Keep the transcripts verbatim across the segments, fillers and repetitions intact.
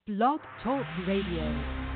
Blog Talk Radio.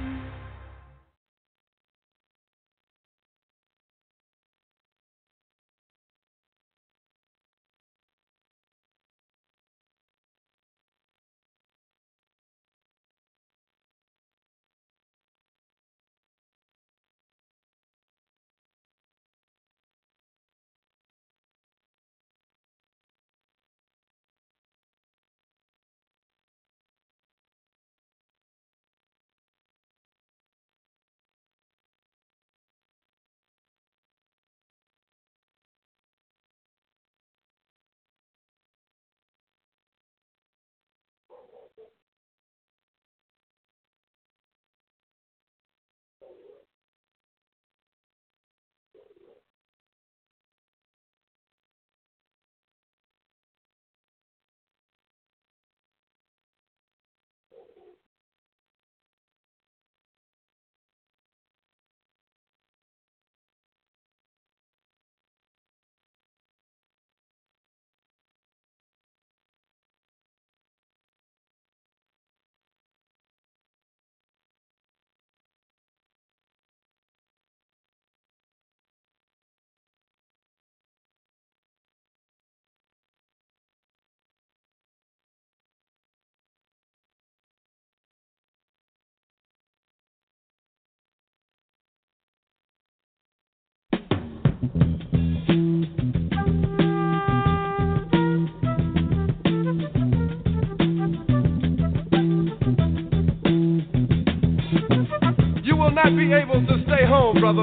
Not be able to stay home, brother.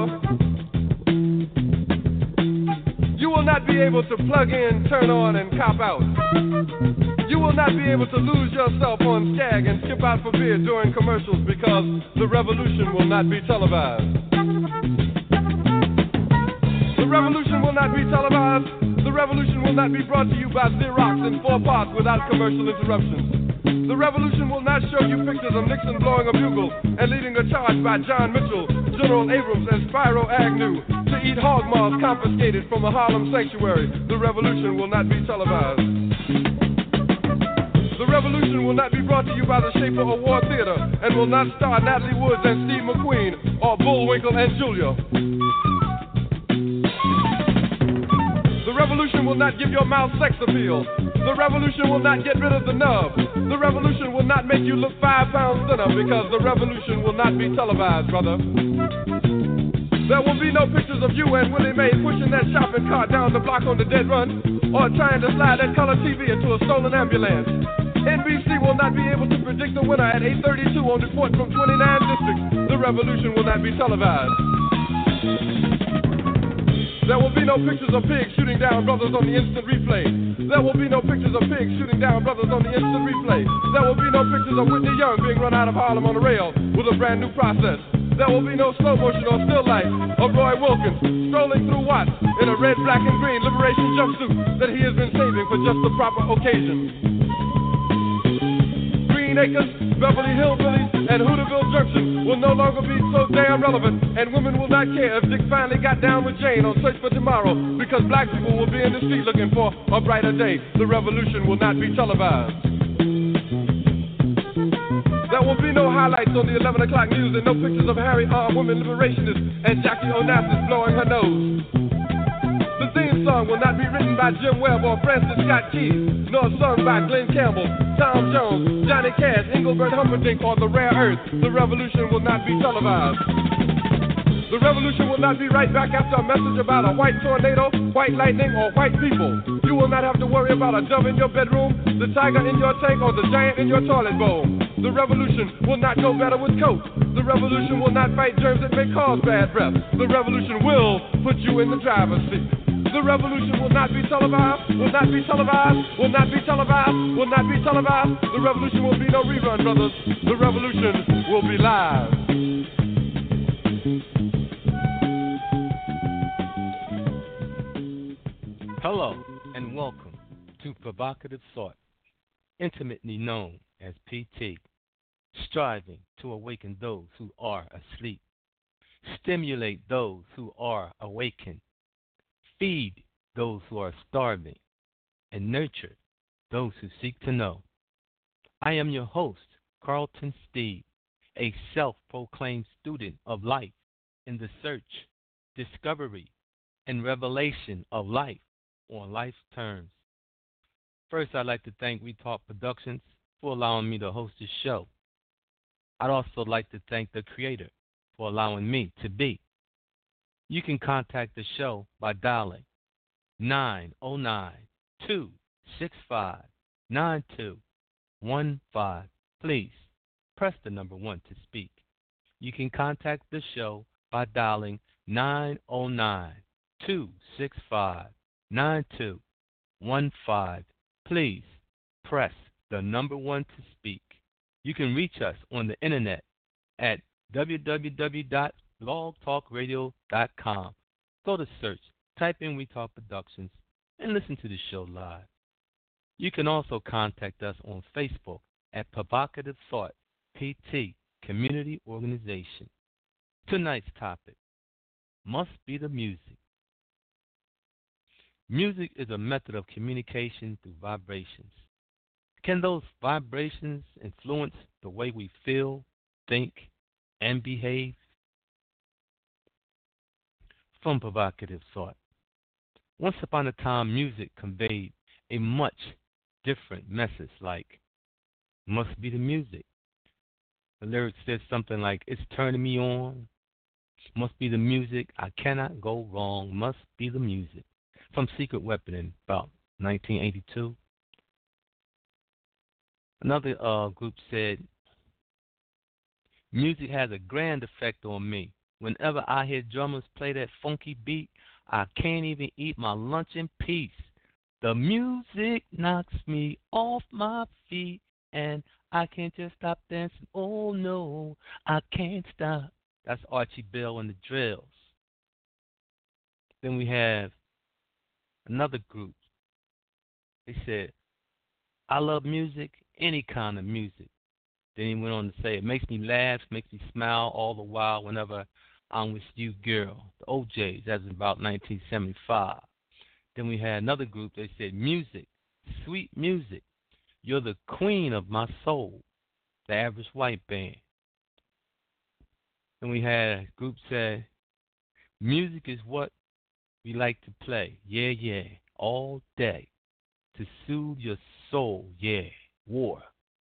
You will not be able to plug in, turn on, and cop out. You will not be able to lose yourself on Skag and skip out for beer during commercials because the revolution will not be televised. The revolution will not be televised. The revolution will not be brought to you by Xerox in four parts without commercial interruptions. The revolution will not show you pictures of Nixon blowing a bugle and leading a charge by John Mitchell, General Abrams, and Spyro Agnew to eat hog maws confiscated from a Harlem sanctuary. The revolution will not be televised. The revolution will not be brought to you by the Schaefer Award Theater and will not star Natalie Woods and Steve McQueen or Bullwinkle and Julia. The revolution will not give your mouth sex appeal. The revolution will not get rid of the nub. The revolution will not make you look five pounds thinner because the revolution will not be televised, brother. There will be no pictures of you and Willie Mae pushing that shopping cart down the block on the dead run or trying to slide that color T V into a stolen ambulance. N B C will not be able to predict the winner at eight thirty-two on report from twenty-nine districts. The revolution will not be televised. There will be no pictures of pigs shooting down brothers on the instant replay. There will be no pictures of pigs shooting down brothers on the instant replay. There will be no pictures of Whitney Young being run out of Harlem on a rail with a brand new process. There will be no slow motion or still life of Roy Wilkins strolling through Watts in a red, black, and green liberation jumpsuit that he has been saving for just the proper occasion. Green Acres, Beverly Hillbillies, and Hooterville Junction will no longer be so damn relevant, and women will not care if Dick finally got down with Jane on Search for Tomorrow, because black people will be in the street looking for a brighter day. The revolution will not be televised. There will be no highlights on the eleven o'clock news and no pictures of Harry armed women liberationists and Jackie Onassis blowing her nose. The theme song will not be written by Jim Webb or Francis Scott Keys, nor sung by Glenn Campbell, Tom Jones, Johnny Cash, Engelbert Humperdinck, or The Rare Earth. The revolution will not be televised. The revolution will not be right back after a message about a white tornado, white lightning, or white people. You will not have to worry about a dove in your bedroom, the tiger in your tank, or the giant in your toilet bowl. The revolution will not go better with coke. The revolution will not fight germs that may cause bad breath. The revolution will put you in the driver's seat. The revolution will not be televised, will not be televised, will not be televised, will not be televised. The revolution will be no rerun, brothers. The revolution will be live. Hello and welcome to Provocative Thought, intimately known as P T, striving to awaken those who are asleep, stimulate those who are awakened, feed those who are starving, and nurture those who seek to know. I am your host, Carlton Steve, a self proclaimed student of life in the search, discovery, and revelation of life on life's terms. First, I'd like to thank We Talk Productions for allowing me to host this show. I'd also like to thank the Creator for allowing me to be. You can contact the show by dialing nine oh nine, two six five, nine two one five. Please press the number one to speak. You can contact the show by dialing nine oh nine, two six five, nine two one five. Please press the number one to speak. You can reach us on the internet at w w w dot blog talk radio dot com. Go to search, type in We Talk Productions, and listen to the show live. You can also contact us on Facebook at Provocative Thought P T Community Organization. Tonight's topic must be the music. Music is a method of communication through vibrations. Can those vibrations influence the way we feel, think, and behave? From Provocative Thought. Once upon a time, music conveyed a much different message, like, must be the music. The lyrics said something like, it's turning me on. Must be the music. I cannot go wrong. Must be the music. From Secret Weapon in about nineteen eighty-two. Another uh, group said, music has a grand effect on me. Whenever I hear drummers play that funky beat, I can't even eat my lunch in peace. The music knocks me off my feet, and I can't just stop dancing. Oh, no, I can't stop. That's Archie Bell and the Drills. Then we have another group. They said, I love music, any kind of music. Then he went on to say, it makes me laugh, makes me smile all the while whenever I'm with you, girl. The O Js, that's about nineteen seventy-five. Then we had another group, they said, music, sweet music. You're the queen of my soul. The Average White Band. Then we had a group said, music is what we like to play. Yeah, yeah, all day. To soothe your soul, yeah, war.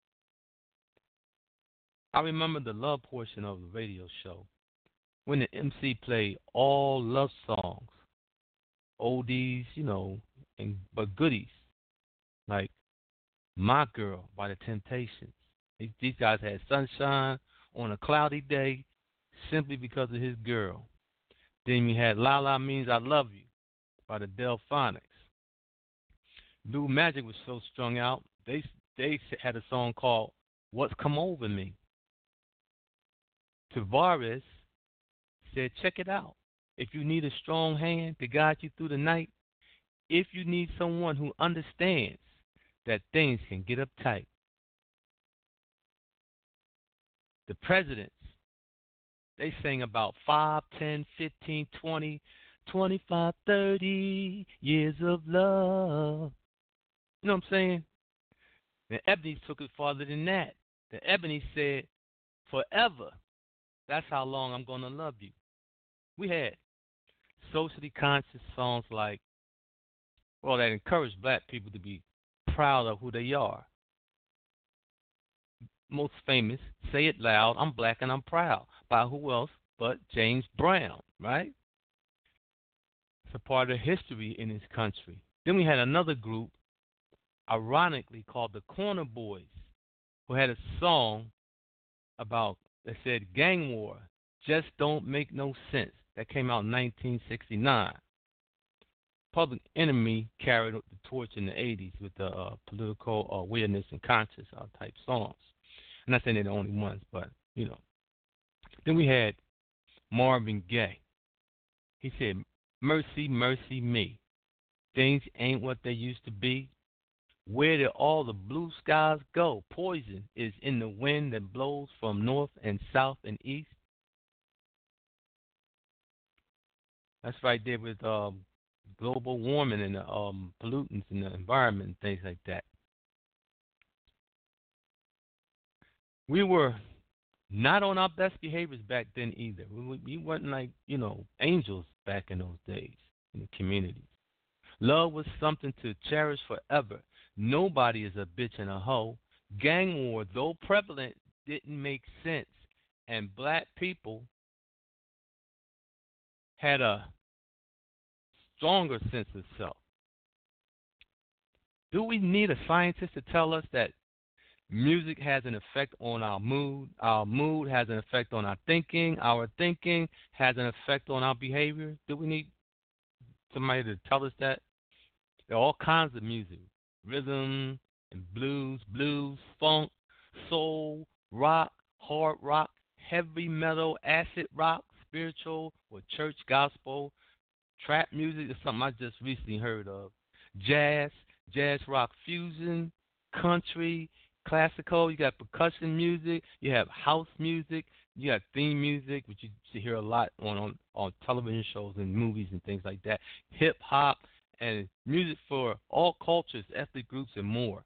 I remember the love portion of the radio show when the M C played all love songs, oldies, you know, and but goodies, like My Girl by the Temptations. These, these guys had sunshine on a cloudy day simply because of his girl. Then we had La La Means I Love You by the Delphonics. Blue Magic was so strung out, they they had a song called What's Come Over Me. Tavares said, check it out. If you need a strong hand to guide you through the night, if you need someone who understands that things can get uptight. The Presidents, they sang about five, ten, fifteen, twenty, twenty-five, thirty years of love. You know what I'm saying? The Ebony took it farther than that. The Ebony said, forever. That's how long I'm going to love you. We had socially conscious songs like, well, that encourage black people to be proud of who they are. Most famous, Say It Loud, I'm Black and I'm Proud, by who else but James Brown, right? It's a part of history in this country. Then we had another group, ironically called the Corner Boys, who had a song about, that said, gang war just don't make no sense. That came out in nineteen sixty-nine. Public Enemy carried the torch in the eighties with the uh, political awareness and conscious uh, type songs. I'm not saying they're the only ones, but, you know. Then we had Marvin Gaye. He said, mercy, mercy me. Things ain't what they used to be. Where did all the blue skies go? Poison is in the wind that blows from north and south and east. That's right there with um, global warming and the um, pollutants in the environment and things like that. We were not on our best behaviors back then either. We, we we weren't like, you know, angels back in those days in the communities. Love was something to cherish forever. Nobody is a bitch and a hoe. Gang war, though prevalent, didn't make sense. And black people had a stronger sense of self. Do we need a scientist to tell us that music has an effect on our mood? Our mood has an effect on our thinking. Our thinking has an effect on our behavior. Do we need somebody to tell us that? There are all kinds of music, rhythm and blues, blues, funk, soul, rock, hard rock, heavy metal, acid rock, spiritual or church gospel. Trap music is something I just recently heard of. Jazz, jazz rock fusion, country, classical. You got percussion music. You have house music. You have theme music, which you see hear a lot on, on, on television shows and movies and things like that. Hip hop and music for all cultures, ethnic groups, and more.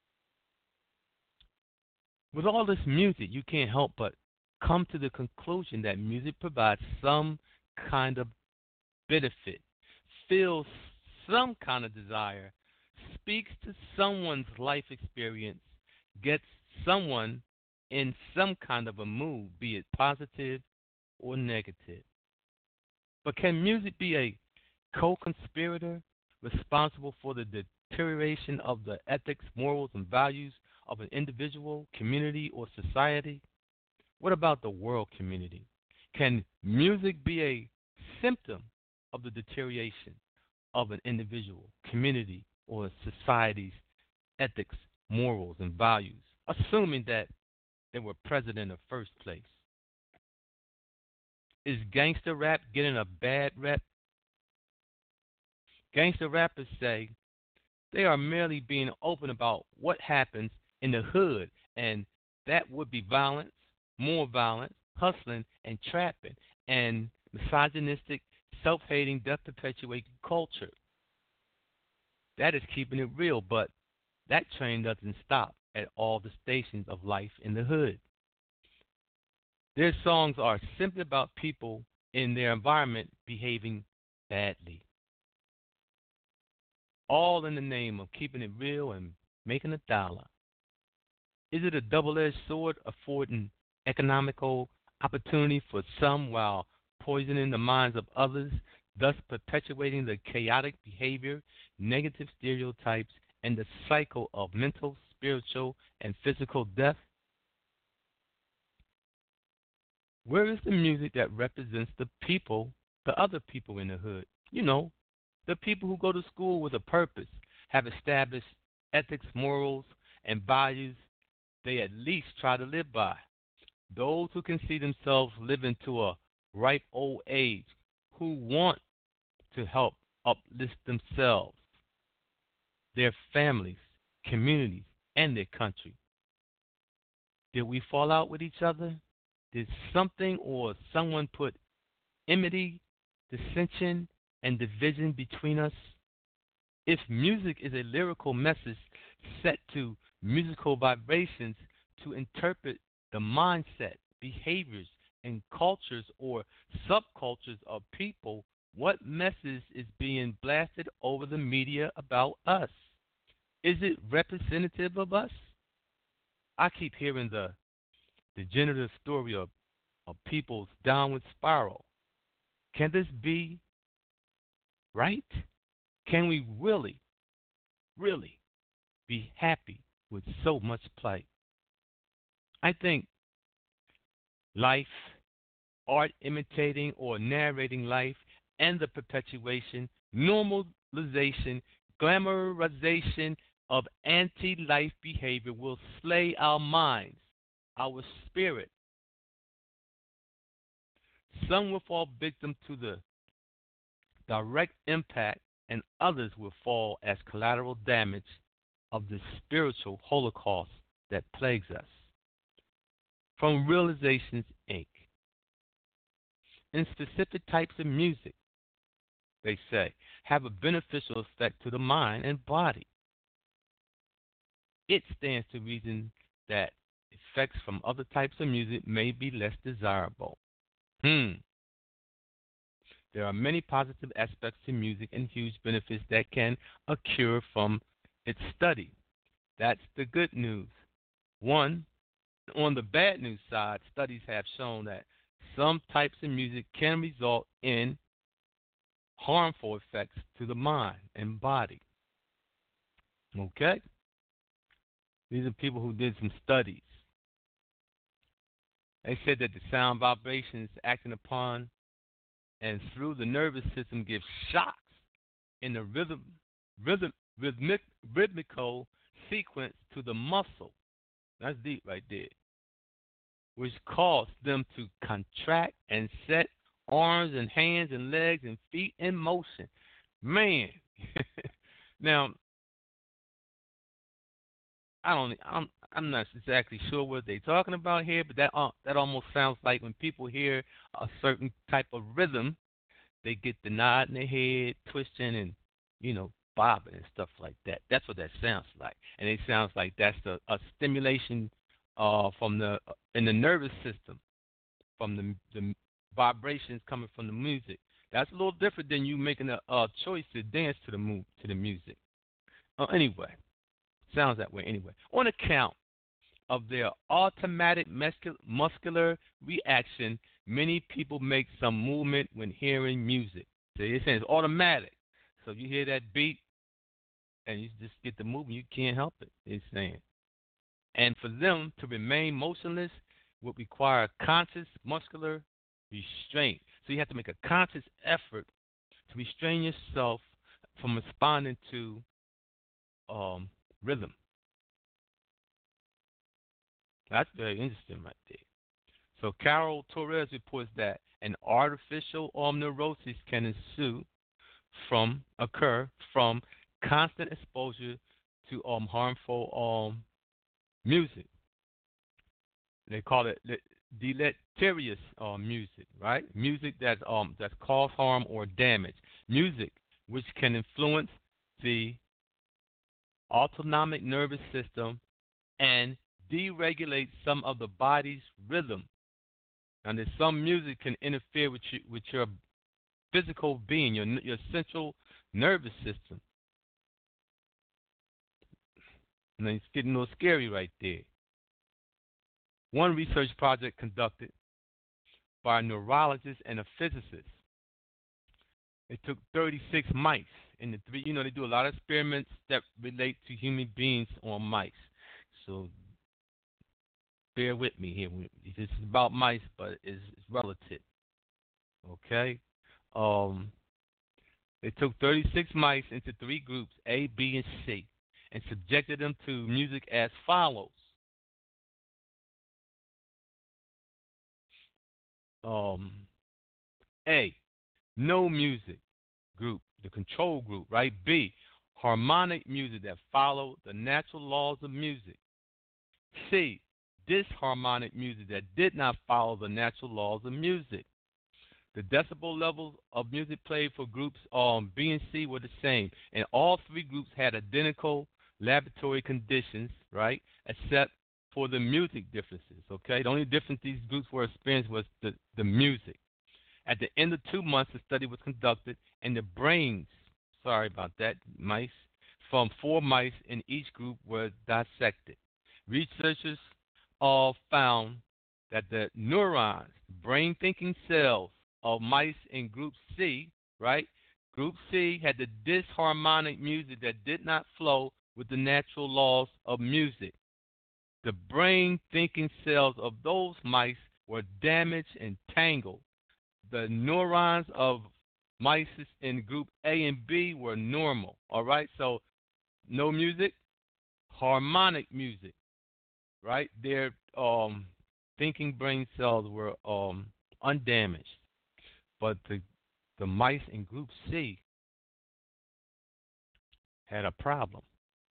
With all this music, you can't help but come to the conclusion that music provides some kind of benefit, fills some kind of desire, speaks to someone's life experience, gets someone in some kind of a mood, be it positive or negative. But can music be a co conspirator responsible for the deterioration of the ethics, morals, and values of an individual, community, or society? What about the world community? Can music be a symptom of the deterioration of an individual, community, or society's ethics, morals, and values, assuming that they were present in the first place? Is gangster rap getting a bad rep? Gangster rappers say they are merely being open about what happens in the hood, and that would be violence, more violence, hustling, and trapping, and misogynistic, self-hating, death-perpetuating culture. That is keeping it real, but that train doesn't stop at all the stations of life in the hood. Their songs are simply about people in their environment behaving badly, all in the name of keeping it real and making a dollar. Is it a double-edged sword affording economical opportunity for some while poisoning the minds of others, thus perpetuating the chaotic behavior, negative stereotypes, and the cycle of mental, spiritual, and physical death? Where is the music that represents the people, the other people in the hood? You know, the people who go to school with a purpose, have established ethics, morals, and values they at least try to live by. Those who can see themselves living to a ripe old age, who want to help uplift themselves, their families, communities, and their country. Did we fall out with each other? Did something or someone put enmity, dissension, and division between us? If music is a lyrical message set to musical vibrations to interpret the mindset, behaviors, and cultures or subcultures of people, what message is being blasted over the media about us? Is it representative of us? I keep hearing the degenerative story of, of people's downward spiral. Can this be right? Can we really, really be happy with so much plight? I think life, art imitating or narrating life, and the perpetuation, normalization, glamorization of anti life behavior will slay our minds, our spirit. Some will fall victim to the direct impact, and others will fall as collateral damage of the spiritual holocaust that plagues us. From Realizations, Incorporated. In specific types of music, they say, have a beneficial effect to the mind and body. It stands to reason that effects from other types of music may be less desirable. Hmm. There are many positive aspects to music and huge benefits that can occur from its study. That's the good news. One, on the bad news side, studies have shown that some types of music can result in harmful effects to the mind and body. Okay? These are people who did some studies. They said that the sound vibrations acting upon and through the nervous system give shocks in the rhythm, rhythm, rhythmic, rhythmical sequence to the muscle. That's deep right there. Which cause them to contract and set arms and hands and legs and feet in motion. Man. Now, I don't. I'm. I'm not exactly sure what they're talking about here, but that uh, that almost sounds like when people hear a certain type of rhythm, they get the nod in their head, twisting and you know bobbing and stuff like that. That's what that sounds like, and it sounds like that's a, a stimulation uh, from the uh, in the nervous system, from the the vibrations coming from the music. That's a little different than you making a, a choice to dance to the move to the music. Uh, anyway, sounds that way anyway. On account of their automatic muscul- muscular reaction, many people make some movement when hearing music. So it's saying it's automatic. So you hear that beat and you just get the movement, you can't help it. It's saying, and for them to remain motionless would require conscious muscular restraint. So you have to make a conscious effort to restrain yourself from responding to um, rhythm. That's very interesting right there. So Carol Torres reports that an artificial um, neurosis can ensue from occur from constant exposure to um harmful um music. They call it deleterious um, music, right? Music that um that cause harm or damage. Music which can influence the autonomic nervous system and deregulate some of the body's rhythm. And there's some music can interfere with you, with your physical being, your your central nervous system. And it's getting a little scary right there. One research project conducted by a neurologist and a physicist. It took thirty-six mice in the three. You know, they do a lot of experiments that relate to human beings on mice. So bear with me here. This is about mice, but it's, it's relative. Okay. Um, they took thirty-six mice into three groups, A, B, and C, and subjected them to music as follows. Um, A, no music group, the control group, right? B, harmonic music that followed the natural laws of music. C, disharmonic music that did not follow the natural laws of music. The decibel levels of music played for groups um, B and C were the same, and all three groups had identical laboratory conditions, right, except for the music differences, okay? The only difference these groups were experiencing was the, the music. At the end of two months, the study was conducted, and the brains, sorry about that, mice, from four mice in each group were dissected. Researchers all found that the neurons, brain thinking cells of mice in group C, right? Group C had the disharmonic music that did not flow with the natural laws of music. The brain thinking cells of those mice were damaged and tangled. The neurons of mice in group A and B were normal. All right, so no music, harmonic music, right? Their um, thinking brain cells were um, undamaged, but the the mice in group C had a problem.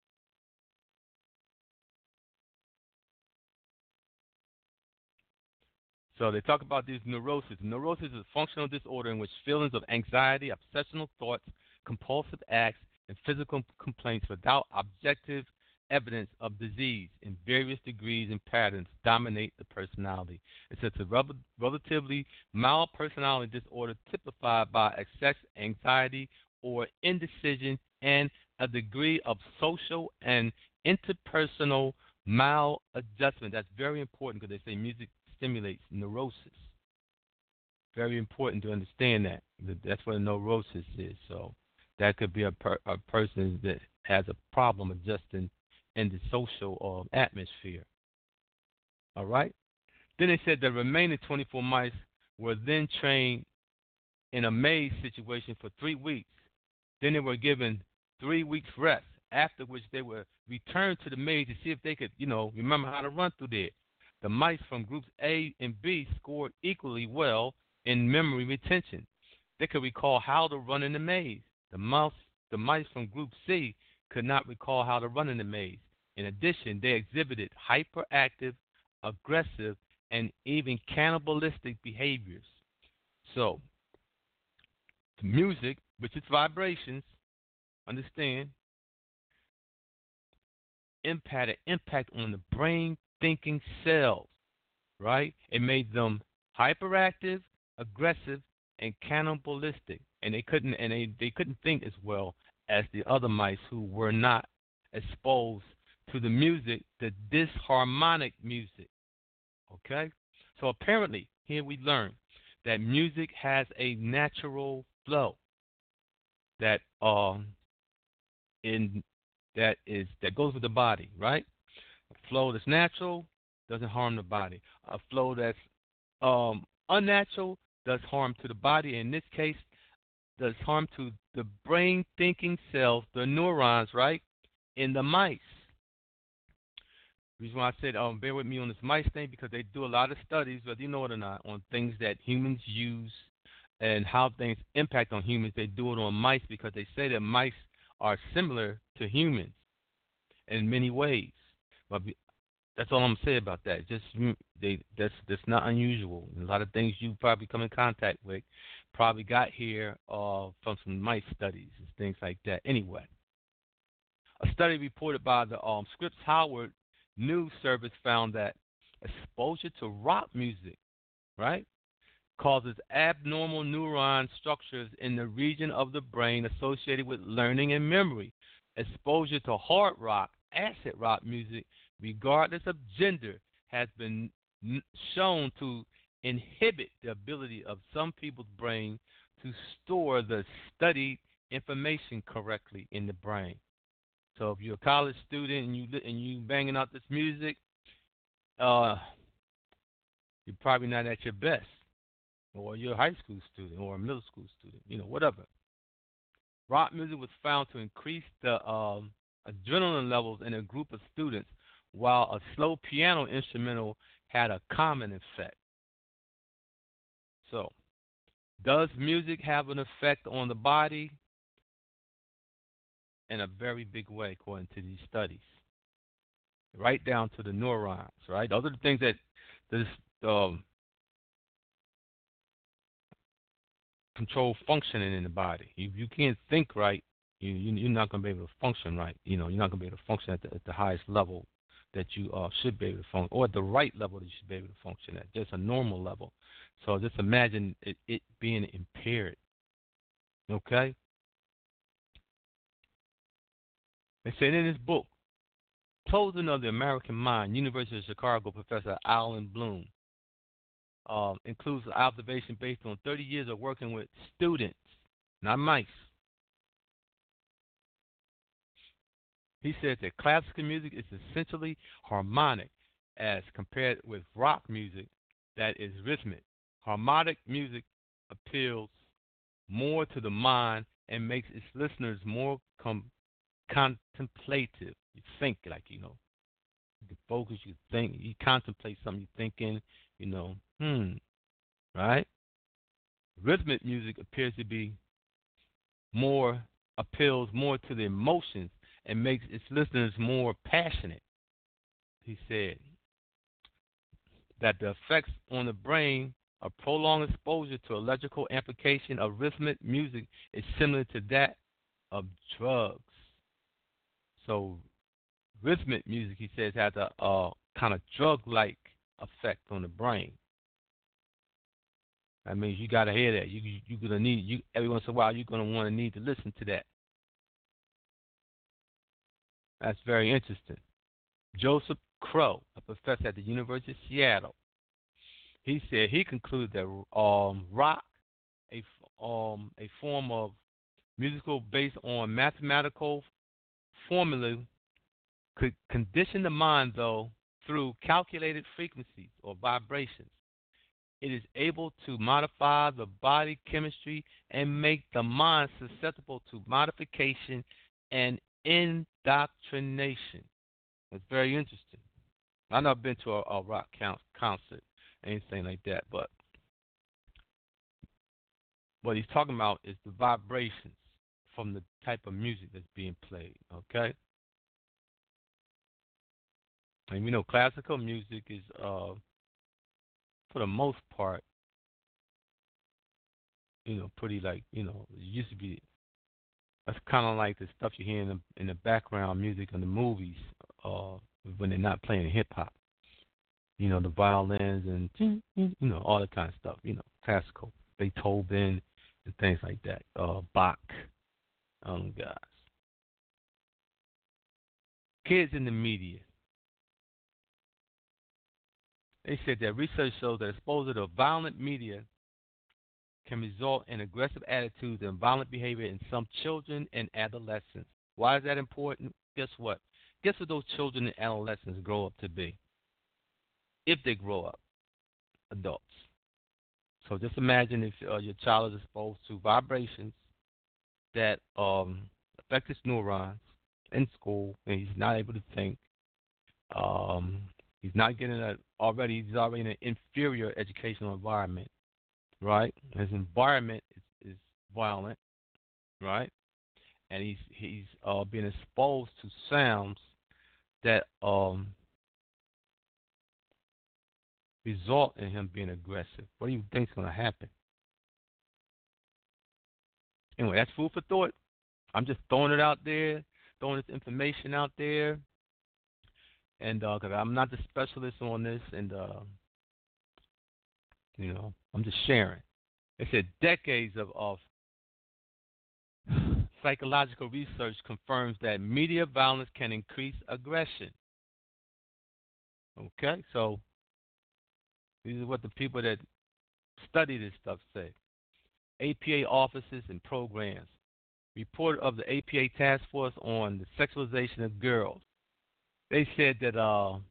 So they talk about these neuroses. Neurosis is a functional disorder in which feelings of anxiety, obsessional thoughts, compulsive acts, and physical complaints without objective evidence of disease in various degrees and patterns dominate the personality. It's a rel- relatively mild personality disorder typified by excess anxiety or indecision and a degree of social and interpersonal maladjustment. That's very important because they say music stimulates neurosis. Very important to understand that. That's what a neurosis is. So that could be a, per, a person that has a problem adjusting in the social uh, atmosphere. All right? Then they said the remaining twenty-four mice were then trained in a maze situation for three weeks. Then they were given three weeks rest, after which they were returned to the maze to see if they could, you know, remember how to run through there. The mice from groups A and B scored equally well in memory retention. They could recall how to run in the maze. The mouse, the mice from group C could not recall how to run in the maze. In addition, they exhibited hyperactive, aggressive, and even cannibalistic behaviors. So, the music, which is vibrations, understand, impact, impact on the brain thinking cells, right? It made them hyperactive, aggressive, and cannibalistic, and they couldn't and they, they couldn't think as well as the other mice who were not exposed to the music, the disharmonic music. Okay? So apparently, here we learn that music has a natural flow that um in that is that goes with the body, right? A flow that's natural doesn't harm the body. A flow that's um unnatural does harm to the body. In this case, does harm to the brain thinking cells, the neurons, right, in the mice. The reason why I said, um, bear with me on this mice thing, because they do a lot of studies, whether you know it or not, on things that humans use and how things impact on humans. They do it on mice because they say that mice are similar to humans in many ways. But that's all I'm gonna say about that. Just they that's that's not unusual. A lot of things you probably come in contact with probably got here uh, from some mice studies and things like that. Anyway, a study reported by the um, Scripps Howard News Service found that exposure to rock music, right, causes abnormal neuron structures in the region of the brain associated with learning and memory. Exposure to hard rock, acid rock music, regardless of gender, has been shown to inhibit the ability of some people's brain to store the studied information correctly in the brain. So if you're a college student and you and you banging out this music, uh, you're probably not at your best. Or you're a high school student or a middle school student, you know, whatever. Rock music was found to increase the um, adrenaline levels in a group of students, while a slow piano instrumental had a common effect. So, does music have an effect on the body? In a very big way, according to these studies. Right down to the neurons, right? Those are the things that this um, control functioning in the body. If you can't think right, you, you, you're not going to be able to function right. You know, you're not going to be able to function at the, at the highest level that you uh, should be able to function, or at the right level that you should be able to function at, just a normal level. So just imagine it, it being impaired. Okay? They said in his book, Closing of the American Mind, University of Chicago Professor Alan Bloom uh, includes an observation based on thirty years of working with students, not mice. He said that classical music is essentially harmonic as compared with rock music that is rhythmic. Harmonic music appeals more to the mind and makes its listeners more com- contemplative. You think, like, you know, you focus, you think, you contemplate something, you're thinking, you know, hmm, right? Rhythmic music appears to be more, appeals more to the emotions and makes its listeners more passionate. He said that the effects on the brain of prolonged exposure to electrical amplification of rhythmic music is similar to that of drugs. So rhythmic music, he says, has a uh, kind of drug-like effect on the brain. That means you gotta hear that. You you you're gonna need you every once in a while. You're gonna want to need to listen to that. That's very interesting. Joseph Crow, a professor at the University of Seattle, he said he concluded that um, rock, a um a form of musical based on mathematical formula, could condition the mind though through calculated frequencies or vibrations. It is able to modify the body chemistry and make the mind susceptible to modification and indoctrination. It's very interesting. I've never been to a, a rock concert, anything like that, but what he's talking about is the vibrations from the type of music that's being played, okay? And you know, classical music is, uh, for the most part, you know, pretty like, you know, it used to be, that's kind of like the stuff you hear in the, in the background music in the movies uh, when they're not playing hip-hop. You know, the violins and, you know, all that kind of stuff, you know, classical, Beethoven and things like that, uh, Bach, um, guys. Kids in the media. They said that research shows that exposure to violent media can result in aggressive attitudes and violent behavior in some children and adolescents. Why is that important? Guess what? Guess what those children and adolescents grow up to be, if they grow up adults. So just imagine if uh, your child is exposed to vibrations that um, affect his neurons in school, and he's not able to think. Um, he's not getting a already. He's already in an inferior educational environment. Right, his environment is, is violent, right, and he's he's uh, being exposed to sounds that um, result in him being aggressive. What do you think is going to happen? Anyway, that's food for thought. I'm just throwing it out there, throwing this information out there, and because uh, I'm not the specialist on this, and uh, you know, I'm just sharing. They said decades of, of psychological research confirms that media violence can increase aggression. Okay, so these are what the people that study this stuff say. A P A offices and programs. Report of the A P A Task Force on the Sexualization of Girls. They said that uh,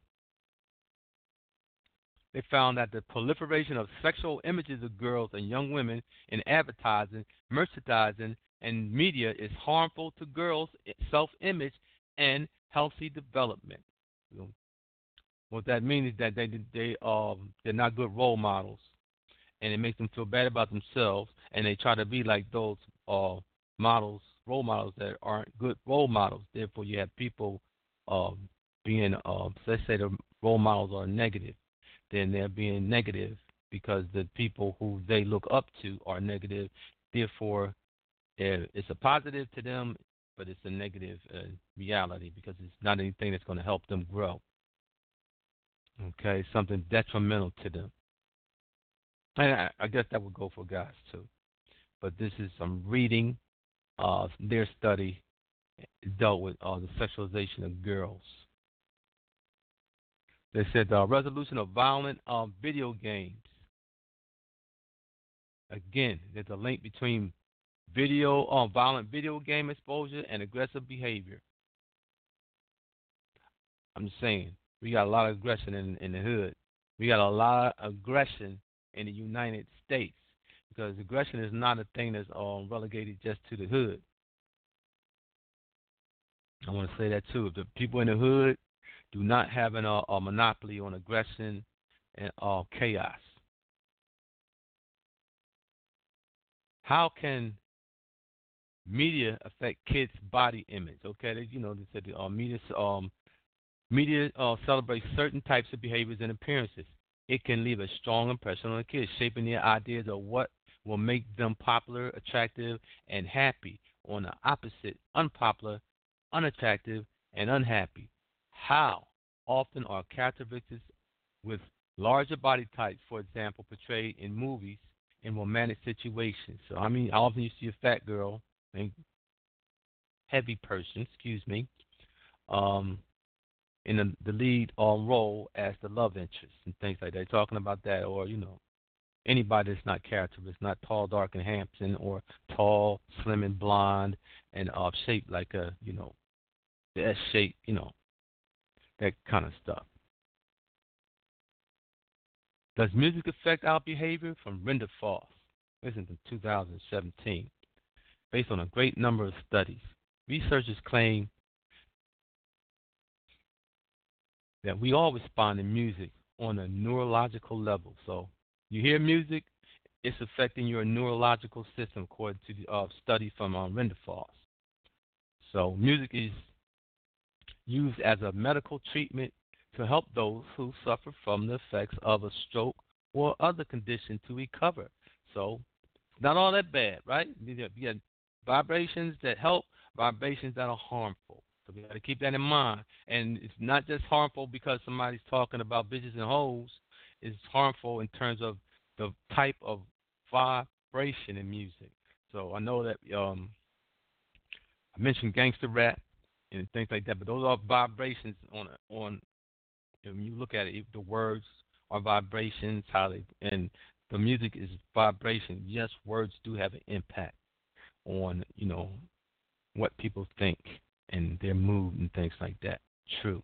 they found that the proliferation of sexual images of girls and young women in advertising, merchandising, and media is harmful to girls' self-image and healthy development. You know, what that means is that they they um they're not good role models, and it makes them feel bad about themselves, and they try to be like those uh models, role models that aren't good role models. Therefore, you have people um being uh, let's say the role models are negative. Then they're being negative because the people who they look up to are negative. Therefore, it's a positive to them, but it's a negative uh, reality because it's not anything that's going to help them grow. Okay, something detrimental to them. And I, I guess that would go for guys too. But this is some reading of their study dealt with uh, the sexualization of girls. They said the uh, resolution of violent uh, video games. Again, there's a link between video, uh, violent video game exposure and aggressive behavior. I'm just saying, we got a lot of aggression in, in the hood. We got a lot of aggression in the United States because aggression is not a thing that's um, relegated just to the hood. I want to say that too. The people in the hood do not have an, uh, a monopoly on aggression and uh, chaos. How can media affect kids' body image? Okay, they, you know, they said the uh, media um, media uh, celebrates certain types of behaviors and appearances. It can leave a strong impression on the kids, shaping their ideas of what will make them popular, attractive, and happy. On the opposite, unpopular, unattractive, and unhappy. How often are characteristics with larger body types, for example, portrayed in movies in romantic situations? So, I mean, often you see a fat girl, a heavy person, excuse me, um, in the, the lead or role as the love interest and things like that. Talking about that, or you know, anybody that's not characteristic, not tall, dark, and handsome, or tall, slim, and blonde, and uh, shaped like a, you know, the S shape, you know, that kind of stuff. Does music affect our behavior? From Renda Foss. This is in two thousand seventeen. Based on a great number of studies, researchers claim that we all respond to music on a neurological level. So you hear music, it's affecting your neurological system, according to the uh, study from uh, Renda Foss. So music is used as a medical treatment to help those who suffer from the effects of a stroke or other condition to recover. So it's not all that bad, right? You got vibrations that help, vibrations that are harmful. So we got to keep that in mind. And it's not just harmful because somebody's talking about bitches and hoes. It's harmful in terms of the type of vibration in music. So I know that um, I mentioned gangster rap and things like that, but those are vibrations on a, on. When you look at it, the words are vibrations. How they and the music is vibration. Yes, words do have an impact on you know what people think and their mood and things like that. True.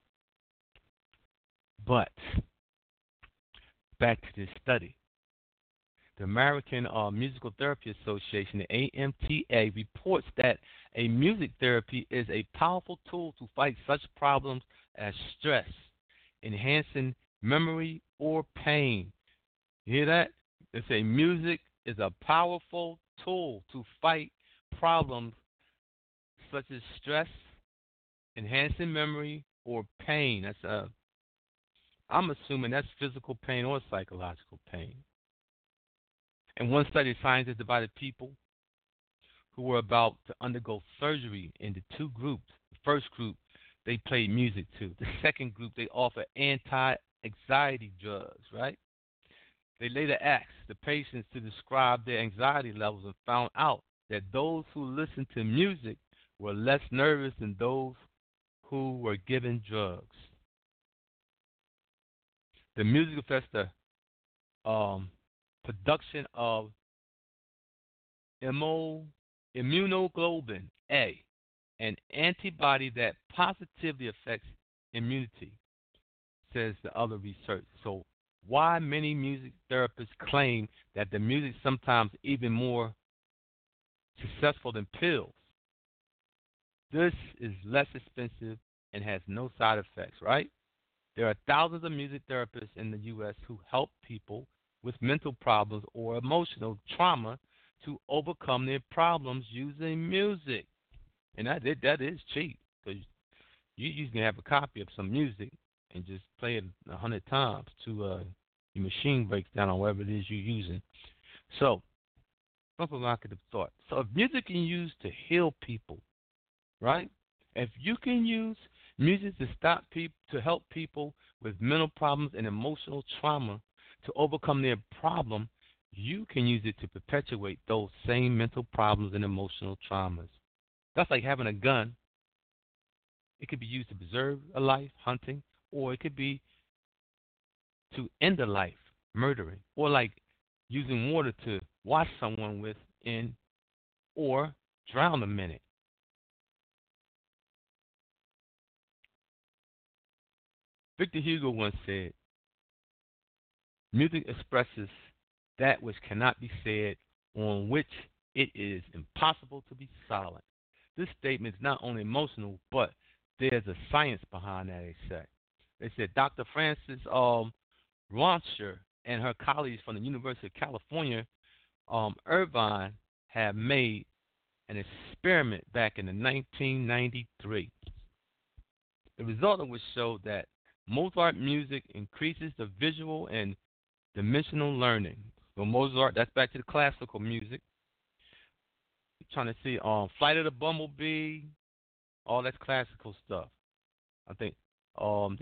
But back to this study. The American uh, Musical Therapy Association, the A M T A, reports that a music therapy is a powerful tool to fight such problems as stress, enhancing memory, or pain. You hear that? They say music is a powerful tool to fight problems such as stress, enhancing memory, or pain. That's uh, I'm assuming that's physical pain or psychological pain. In one study, scientists divided people who were about to undergo surgery into two groups. The first group, they played music to. The second group, they offered anti-anxiety drugs, right? They later asked the patients to describe their anxiety levels and found out that those who listened to music were less nervous than those who were given drugs. The music affects the um, production of immo, immunoglobulin A, an antibody that positively affects immunity, says the other research. So why many music therapists claim that the music sometimes even more successful than pills. This is less expensive and has no side effects, right? There are thousands of music therapists in the U S who help people with mental problems or emotional trauma to overcome their problems using music. And that that is cheap because you you can have a copy of some music and just play it a hundred times to uh, your machine breaks down on whatever it is you're using. So, from provocative thought. So, if music can be used to heal people, right? If you can use music to stop people, to help people with mental problems and emotional trauma to overcome their problem, you can use it to perpetuate those same mental problems and emotional traumas. That's like having a gun. It could be used to preserve a life, hunting, or it could be to end a life, murdering, or like using water to wash someone with in or drown them in it. Victor Hugo once said, music expresses that which cannot be said, on which it is impossible to be silent. This statement is not only emotional, but there's a science behind that, they say. They said Doctor Frances um, Raucher and her colleagues from the University of California, um, Irvine, have made an experiment back in the nineteen ninety-three. The result of which showed that Mozart music increases the visual and dimensional learning. So Mozart, that's back to the classical music. You're trying to see um, Flight of the Bumblebee, all that's classical stuff. I think Um,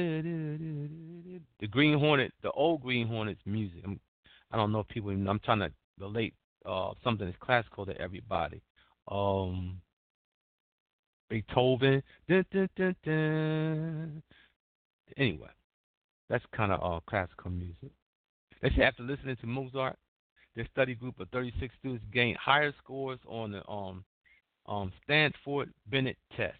the Green Hornet, the old Green Hornets music. I'm, I don't know if people. I'm trying to relate uh, something that's classical to everybody. Um, Beethoven. Dun, dun, dun, dun. Anyway, that's kind of uh, classical music. They say after listening to Mozart, their study group of thirty-six students gained higher scores on the um, um, Stanford Binet test.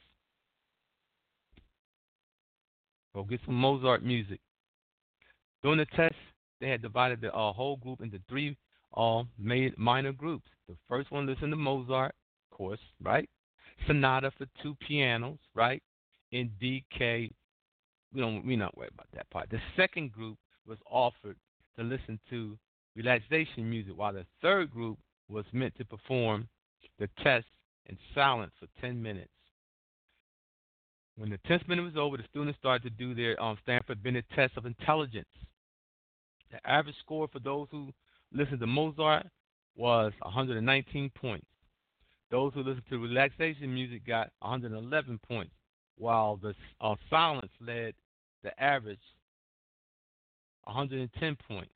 Go get some Mozart music. During the test, they had divided the uh, whole group into three uh, made minor groups. The first one listened to Mozart, of course, right? Sonata for two pianos, right? In D K. We don't. We not worried about that part. The second group was offered to listen to relaxation music, while the third group was meant to perform the test in silence for ten minutes. When the tenth minute was over, the students started to do their um, Stanford Binet test of intelligence. The average score for those who listened to Mozart was one hundred nineteen points. Those who listened to relaxation music got one hundred eleven points, while the uh, silence led the average one hundred ten points.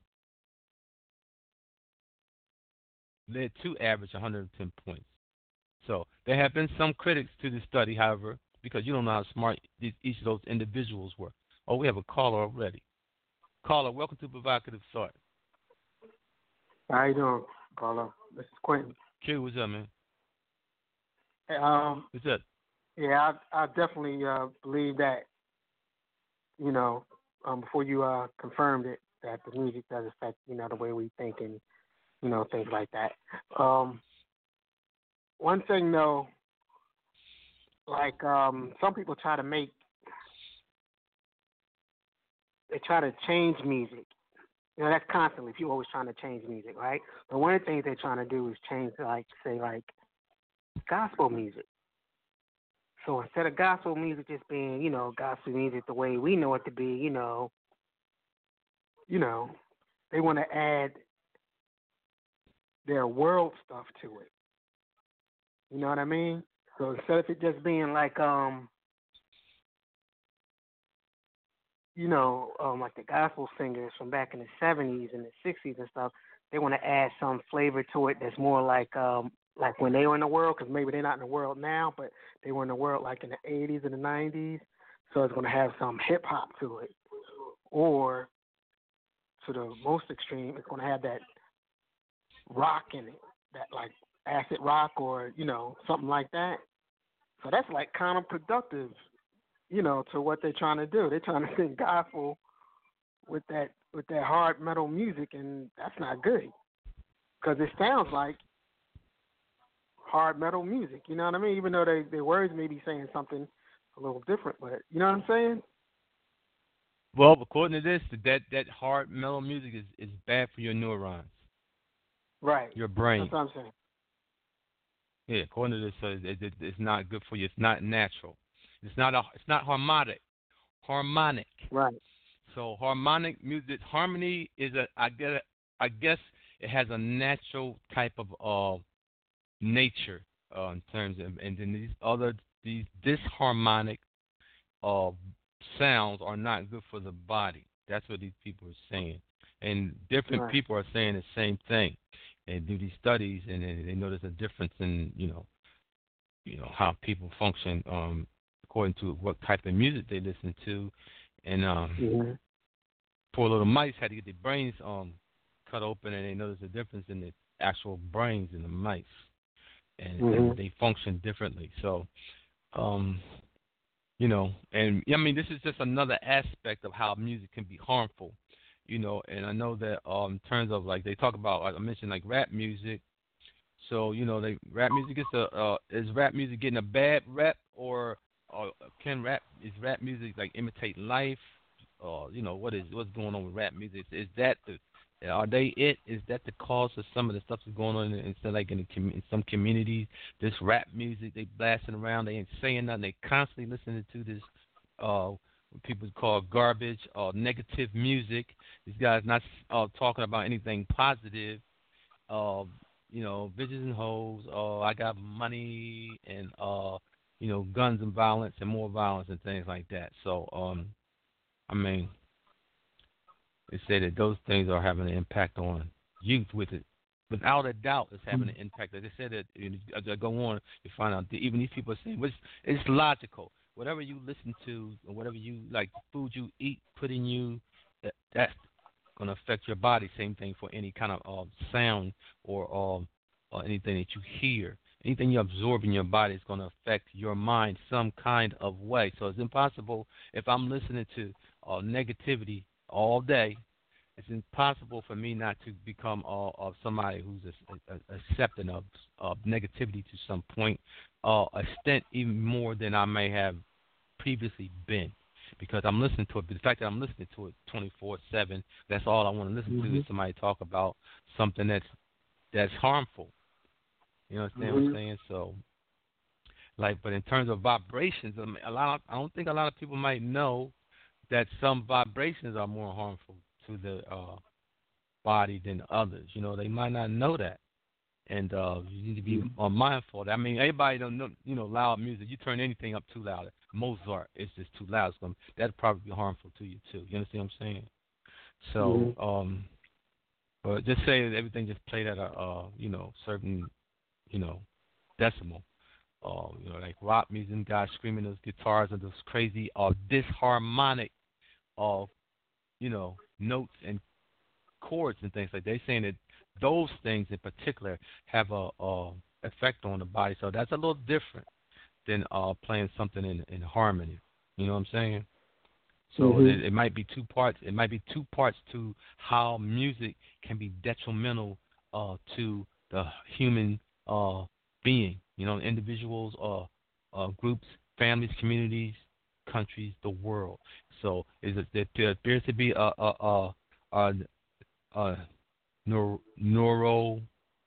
Led to average one hundred ten points. So there have been some critics to this study, however, because you don't know how smart these, each of those individuals were. Oh, we have a caller already. Caller, welcome to Provocative Thought. How you doing, caller? This is Quentin. Q, what's up, man? Um, what's up? Yeah, I, I definitely uh, believe that, you know, um, before you uh, confirmed it, that the music does affect, you know, the way we think and, you know, things like that. Um, one thing, though, like um, some people try to make, they try to change music. You know, that's constantly, people always trying to change music, right? But one of the things they're trying to do is change, like, say, like, gospel music. So instead of gospel music just being, you know, gospel music the way we know it to be, you know, you know, they want to add their world stuff to it. You know what I mean? So instead of it just being like, um, you know, um, like the gospel singers from back in the seventies and the sixties and stuff, they want to add some flavor to it that's more like, um, like when they were in the world, because maybe they're not in the world now, but they were in the world like in the eighties and the nineties. So it's going to have some hip hop to it. Or to the most extreme, it's going to have that rock in it, that like acid rock or, you know, something like that. So that's like counterproductive, you know, to what they're trying to do. They're trying to sing gospel with that with that hard metal music, and that's not good because it sounds like hard metal music. You know what I mean? Even though they, their words may be saying something a little different, but you know what I'm saying? Well, according to this, that that hard metal music is, is bad for your neurons. Right. Your brain. That's what I'm saying. Yeah, according to this, uh, it, it, it's not good for you. It's not natural. It's not a. It's not harmonic. Harmonic. Right. So harmonic music, harmony is a. I guess. I guess it has a natural type of uh, nature uh, in terms of, and then these other these disharmonic uh, sounds are not good for the body. That's what these people are saying, and different right. people are saying the same thing. And do these studies, and they notice a difference in you know, you know how people function um, according to what type of music they listen to, and um, mm-hmm. poor little mice had to get their brains um, cut open, and they noticed a difference in the actual brains in the mice, and, mm-hmm. and they function differently. So, um, you know, and I mean, this is just another aspect of how music can be harmful. You know, and I know that um, in terms of like they talk about, like I mentioned, like rap music. So you know, they rap music is a uh, is rap music getting a bad rep, or or can rap is rap music like imitate life, or you know what is what's going on with rap music? Is that the are they it? Is that the cause of some of the stuff that's going on in, in like in, the, in some communities? This rap music they blasting around, they ain't saying nothing. They constantly listening to this. Uh, What people call garbage or negative music. These guys not uh, talking about anything positive. Uh, you know, bitches and hoes. Oh, I got money and uh, you know, guns and violence and more violence and things like that. So, um, I mean, they say that those things are having an impact on youth with it. Without a doubt, it's having an impact. They said that as I go on, you find out that even these people are saying, which it's logical. Whatever you listen to, or whatever you like, the food you eat, put in you, that, that's going to affect your body. Same thing for any kind of uh, sound or, uh, or anything that you hear. Anything you absorb in your body is going to affect your mind some kind of way. So it's impossible if I'm listening to uh, negativity all day. It's impossible for me not to become uh, of somebody who's a, a, accepting of, of negativity to some point, uh, extent even more than I may have previously been, because I'm listening to it. But the fact that I'm listening to it twenty-four seven, that's all I want to listen mm-hmm. to is somebody talk about something that's that's harmful. You understand mm-hmm. what I'm saying? So, like, but in terms of vibrations, I, mean, a lot of, I don't think a lot of people might know that some vibrations are more harmful to the uh, body than others. You know, they might not know that, and uh, you need to be uh, mindful of that. I mean, everybody don't know, you know, loud music. You turn anything up too loud. Mozart is just too loud. So that'd probably be harmful to you too. You understand what I'm saying? So, mm-hmm. um, but just say that everything just played at a, uh, you know, certain, you know, decimal. Uh, you know, like rock music, guys screaming those guitars and those crazy, uh, disharmonic, uh, you know, notes and chords and things like that. They're saying that those things in particular have a, a effect on the body. So that's a little different than uh, playing something in, in harmony. You know what I'm saying? So mm-hmm. it, it might be two parts. It might be two parts to how music can be detrimental uh, to the human uh, being. You know, individuals, uh, uh, groups, families, communities, countries, the world. So is it, there appears to be a, a, a, a, a neuro, neuro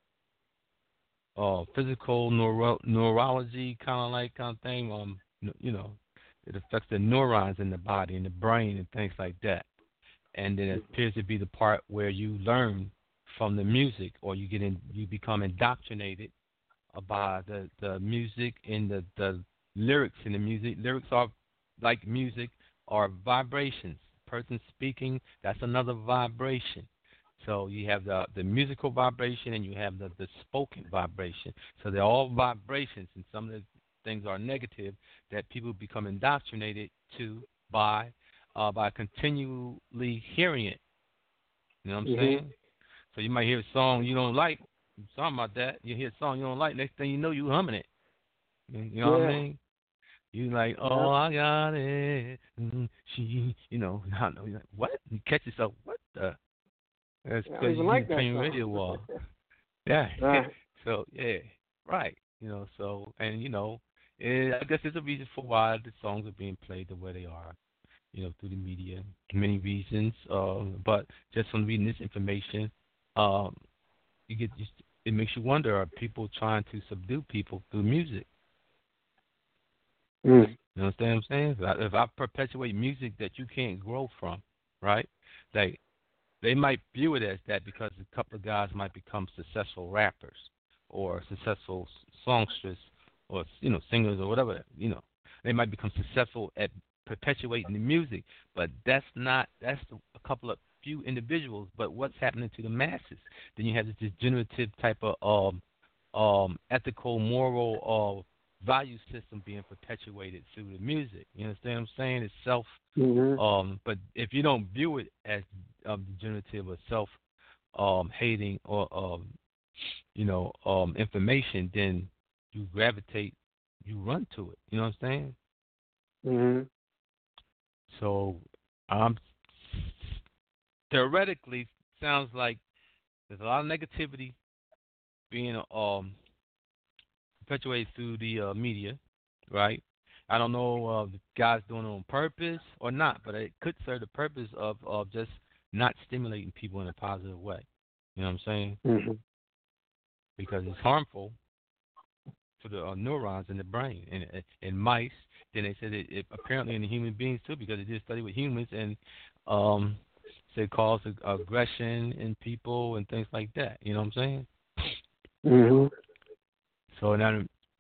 uh, physical neuro, neurology kind of like kind of thing. Um, you know, it affects the neurons in the body and the brain and things like that. And then it appears to be the part where you learn from the music, or you get in, you become indoctrinated by the, the music and the, the lyrics in the music. Lyrics are like music, are vibrations. Person speaking, that's another vibration. So you have the the musical vibration and you have the, the spoken vibration. So they're all vibrations, and some of the things are negative that people become indoctrinated to by uh, by continually hearing it. You know what I'm mm-hmm. saying? So you might hear a song you don't like. Something about that. You hear a song you don't like. Next thing you know, you humming it. You know yeah. what I mean? You like, oh, I got it. Mm, she, you know, I don't know. You're like, what? You catch yourself. What the? That's because you like turn your radio off. Yeah. Right. So yeah, right. You know. So and you know, it, I guess there's a reason for why the songs are being played the way they are. You know, through the media. Many reasons. Um, but just from reading this information, um, you get just, it makes you wonder: are people trying to subdue people through music? Mm. You understand what I'm saying? If I, if I perpetuate music that you can't grow from, right? Like, they might view it as that because a couple of guys might become successful rappers or successful songsters or, you know, singers or whatever, you know. They might become successful at perpetuating the music, but that's not, that's a couple of few individuals, but what's happening to the masses? Then you have this degenerative type of um, um, ethical, moral, uh, value system being perpetuated through the music. You understand what I'm saying? It's self, mm-hmm. um, but if you don't view it as um, degenerative or self um, hating or um, you know um, information, then you gravitate, you run to it. You know what I'm saying? Mm-hmm. So, um, theoretically, sounds like there's a lot of negativity being um. perpetuated through the uh, media, right? I don't know uh, if the guy's doing it on purpose or not, but it could serve the purpose of, of just not stimulating people in a positive way. You know what I'm saying? Mm-hmm. Because it's harmful to the uh, neurons in the brain. And in mice, then they said it, it apparently in the human beings too, because they did a study with humans and um, said it caused aggression in people and things like that. You know what I'm saying? Mm-hmm. So now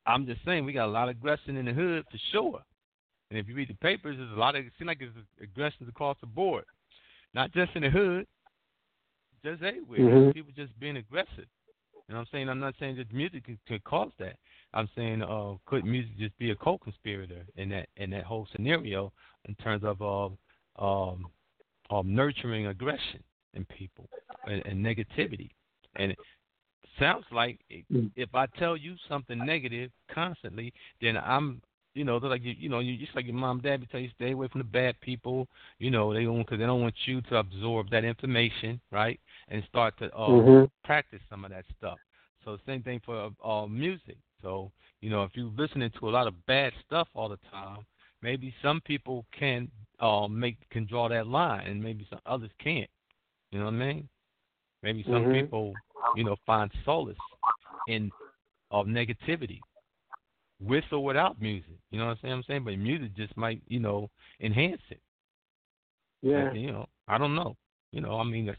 I'm just saying we got a lot of aggression in the hood for sure. And if you read the papers, there's a lot of, it seems like there's aggression across the board. Not just in the hood, just everywhere. Mm-hmm. People just being aggressive. You know what I'm saying? I'm not saying that music can, can cause that. I'm saying uh, could music just be a co-conspirator in that in that whole scenario in terms of uh, um, um, nurturing aggression in people and, and negativity. And it sounds like if I tell you something negative constantly, then I'm, you know, they're like you, you know, you just like your mom, and dad would tell you stay away from the bad people. You know, they don't because they don't want you to absorb that information, right, and start to uh, Mm-hmm. practice some of that stuff. So same thing for uh, music. So you know, if you're listening to a lot of bad stuff all the time, maybe some people can uh, make can draw that line, and maybe some others can't. You know what I mean? Maybe some Mm-hmm. people, you know, find solace in of negativity, with or without music. You know what I'm saying? I'm saying, but music just might, you know, enhance it. Yeah. Like, you know, I don't know. You know, I mean, it's,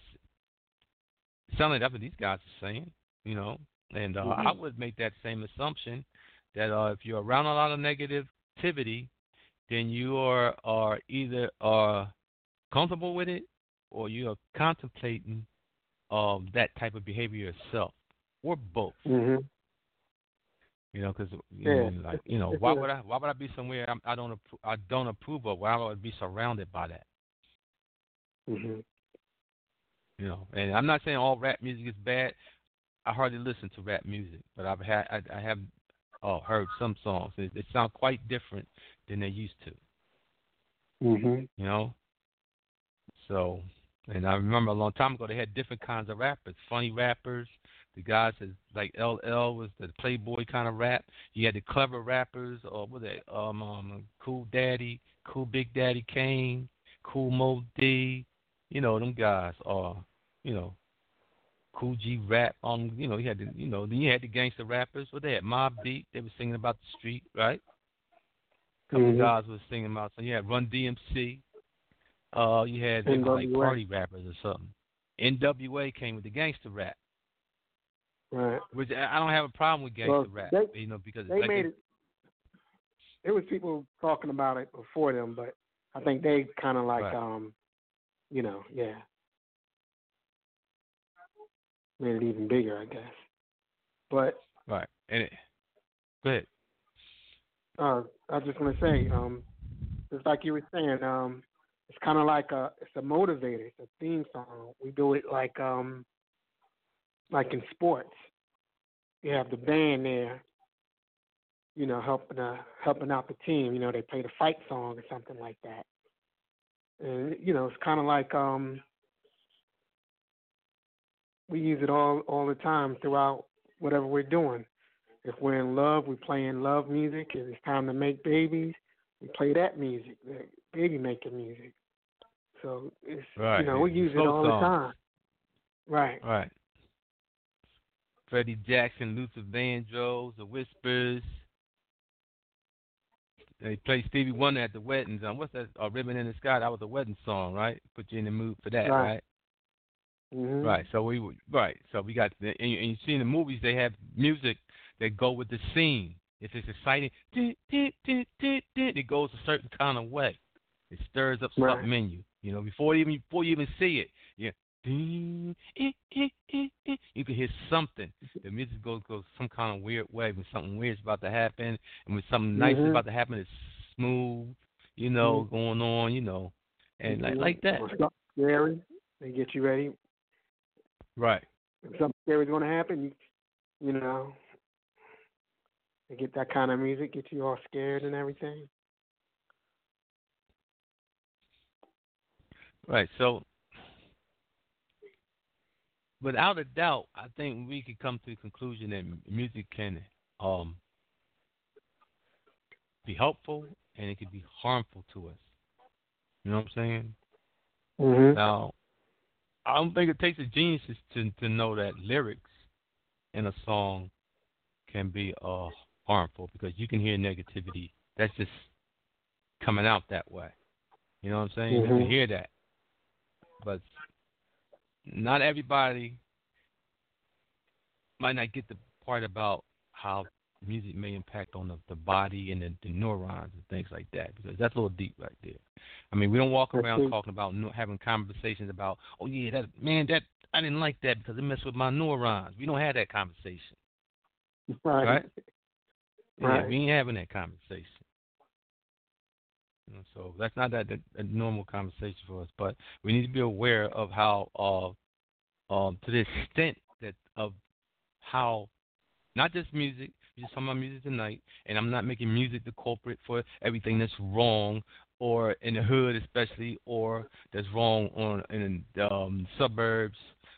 it sounds like that's what these guys are saying. You know, and uh, Mm-hmm. I would make that same assumption that uh, if you're around a lot of negativity, then you are are either are comfortable with it or you are contemplating um, that type of behavior yourself, or both. Mm-hmm. You know, because you Yeah. know, like you know, why would I? Why would I be somewhere I'm, I don't appro- I don't approve of? Why would I be surrounded by that? Mm-hmm. You know, and I'm not saying all rap music is bad. I hardly listen to rap music, but I've had I, I have uh, heard some songs. It, it sound quite different than they used to. Mm-hmm. You know, so and I remember a long time ago they had different kinds of rappers, funny rappers. The guys that like L L was the playboy kind of rap. You had the clever rappers, or what they um, um Cool Daddy, Cool Big Daddy Kane, Cool Mo D. You know them guys. Or you know Cool G Rap. Um, you know you had the you know then you had the gangster rappers. What they had Mob Deep. They were singing about the street, right? A couple Mm-hmm. of guys were singing about. So you had Run D M C. Uh, you had they were like N W A. party rappers or something. N W A came with the gangster rap. Right. Which I don't have a problem with gangster Well, rap, they- you know, because They like made it. There was people talking about it before them, but I think they kind of like, Right. um, you know, yeah, made it even bigger, I guess. But right, and it, go ahead. uh, I was just gonna say, um, just like you were saying, um, it's kind of like a, it's a motivator, it's a theme song. We do it like, um, like in sports. You have the band there, you know, helping uh, helping out the team. You know, they play the fight song or something like that. And you know, it's kind of like um, we use it all all the time throughout whatever we're doing. If we're in love, we play in love music. If it's time to make babies, we play that music, the baby making music. So it's Right, you know we it's use it slow all the songs. time. Right. Right. Freddie Jackson, Luther Vandross, The Whispers. They played Stevie Wonder at the weddings. Um, what's that? Uh, Ribbon in the Sky. That was a wedding song, right? Put you in the mood for that, Right. right? Mm-hmm. Right. So we would- right. So we got the, and, you, and you see in the movies they have music that go with the scene. If it's exciting, it goes a certain kind of way. It stirs up Right. something in you. You know, before you even before you even see it, yeah. You can hear something. The music goes goes some kind of weird way. When something weird's about to happen, and when something nice is Mhm. about to happen, it's smooth. You know, Mhm. going on. You know, and like Mhm. like that. Or something scary, they get you ready. Right. If something scary is going to happen, you you know, they get that kind of music, get you all scared and everything. Right. So, without a doubt, I think we could come to the conclusion that m- music can um, be helpful and it can be harmful to us. You know what I'm saying? Mhm. Now, I don't think it takes a genius to to know that lyrics in a song can be uh, harmful because you can hear negativity. That's just coming out that way. You know what I'm saying? You can Mhm. hear that, but not everybody might not get the part about how music may impact on the, the body and the, the neurons and things like that, because that's a little deep right there. I mean, we don't walk around talking about having conversations about, oh yeah, that man, that I didn't like that because it messed with my neurons. We don't have that conversation, right? Right. Right. Yeah, we ain't having that conversation. You know, so that's not that, that a normal conversation for us. But we need to be aware of how, uh, um, to the extent that of how, not just music. We're just talking about music tonight, and I'm not making music the culprit for everything that's wrong, or in the hood especially, or that's wrong on in the um, suburbs,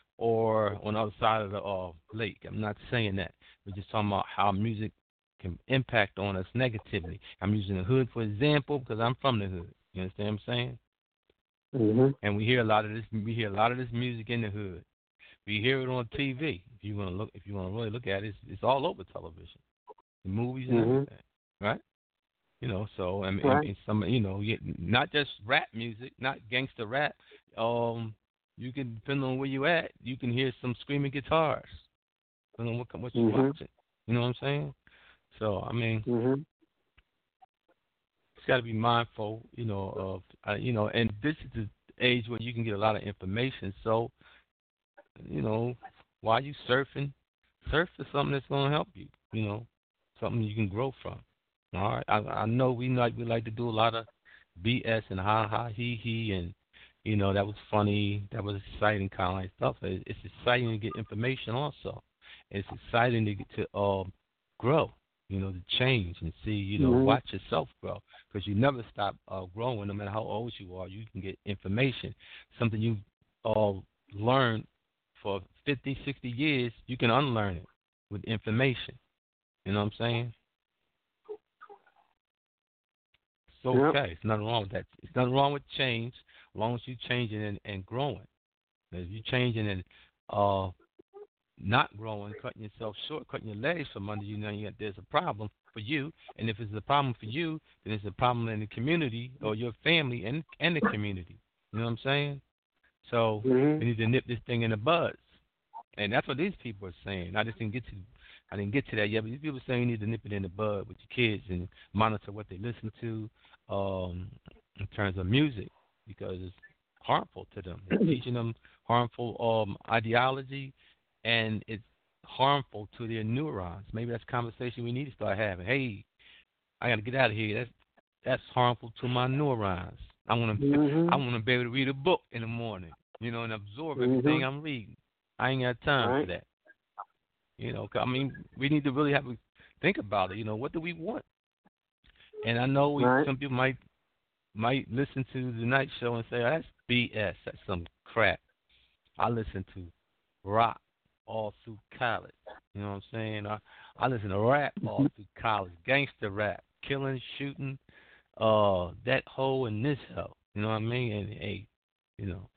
or on the other side of the uh, lake. I'm not saying that. We're just talking about how music can impact on us negatively. I'm using the hood for example because I'm from the hood. You understand what I'm saying? Mm-hmm. And we hear a lot of this. We hear a lot of this music in the hood. We hear it on T V. If you want to look, if you want to really look at it, it's, it's all over television, the movies and Mm-hmm. everything, right? You know, so and, Right. and, and some, you know, not just rap music, not gangster rap. Um, you can, depending on where you at, you can hear some screaming guitars, depending on what what you're Mm-hmm. watching. You know what I'm saying? So I mean, Mm-hmm. it's got to be mindful, you know, of uh, you know, and this is the age where you can get a lot of information. So, you know, while you surfing, surf for something that's going to help you. You know, something you can grow from. All right, I, I know we like we like to do a lot of B S and ha ha he he and you know that was funny, that was exciting kind of like stuff. It, it's exciting to get information also. It's exciting to get to um grow, you know, to change and see, you know, Mm-hmm. watch yourself grow because you never stop uh, growing no matter how old you are. You can get information, something you uh, learned for fifty, sixty years. You can unlearn it with information. You know what I'm saying? It's Yep. okay. It's nothing wrong with that. It's nothing wrong with change, as long as you're changing and, and growing. If you're changing and uh, not growing, cutting yourself short, cutting your legs from under you, now you got, there's a problem for you. And if it's a problem for you, then it's a problem in the community or your family and and the community. You know what I'm saying? So Mm-hmm. we need to nip this thing in the bud. And that's what these people are saying. I just didn't get to I didn't get to that yet, but these people are saying you need to nip it in the bud with your kids and monitor what they listen to um, in terms of music because it's harmful to them. It's teaching them harmful um, ideology, and it's harmful to their neurons. Maybe that's a conversation we need to start having. Hey, I got to get out of here. That's that's harmful to my neurons. I want to Mm-hmm. I want to be able to read a book in the morning, you know, and absorb Mm-hmm. everything I'm reading. I ain't got time Right. for that. You know, 'cause, I mean, we need to really have a think about it. You know, what do we want? And I know we, Right. some people might might listen to the night show and say, oh, that's B S. That's some crap. I listen to rock all through college. You know what I'm saying? I, I listen to rap all through college. Gangster rap. Killing, shooting, uh, that hoe and this hoe. You know what I mean? And, hey, you know,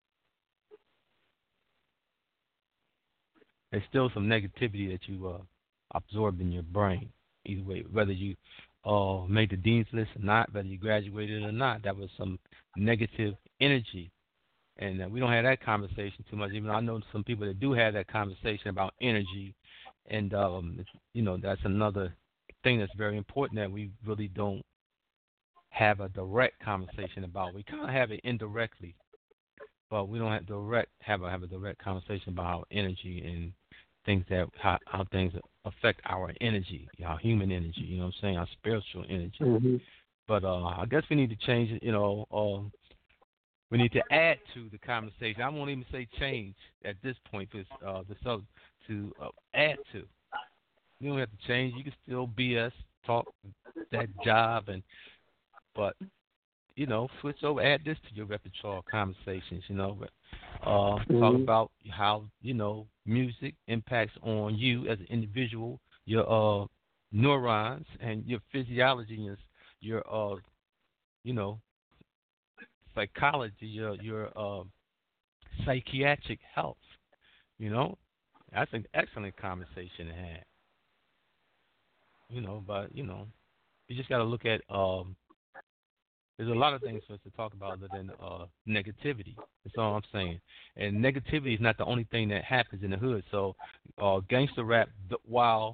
there's still some negativity that you uh, absorb in your brain. Either way, whether you uh, made the dean's list or not, whether you graduated or not, that was some negative energy. And uh, we don't have that conversation too much. Even though I know some people that do have that conversation about energy, and um, it's, you know, that's another thing that's very important that we really don't have a direct conversation about. We kind of have it indirectly, but we don't have direct have a have a direct conversation about our energy and things that how, how things affect our energy, our human energy. You know what I'm saying? Our spiritual energy. Mm-hmm. But uh, I guess we need to change it. You know, um, we need to add to the conversation. I won't even say change at this point, because uh, the sub to uh, add to. You don't have to change. You can still B S, talk that job, and but you know, switch over, add this to your repertoire conversations. You know, but uh, Mm-hmm. talk about how you know music impacts on you as an individual, your uh, neurons, and your physiology, your your uh, you know, psychology, your your uh, psychiatric health. You know, that's an excellent conversation to have. You know, but you know, you just got to look at. Um, there's a lot of things for us to talk about other than uh, negativity. That's all I'm saying. And negativity is not the only thing that happens in the hood. So, uh, gangster rap, th- while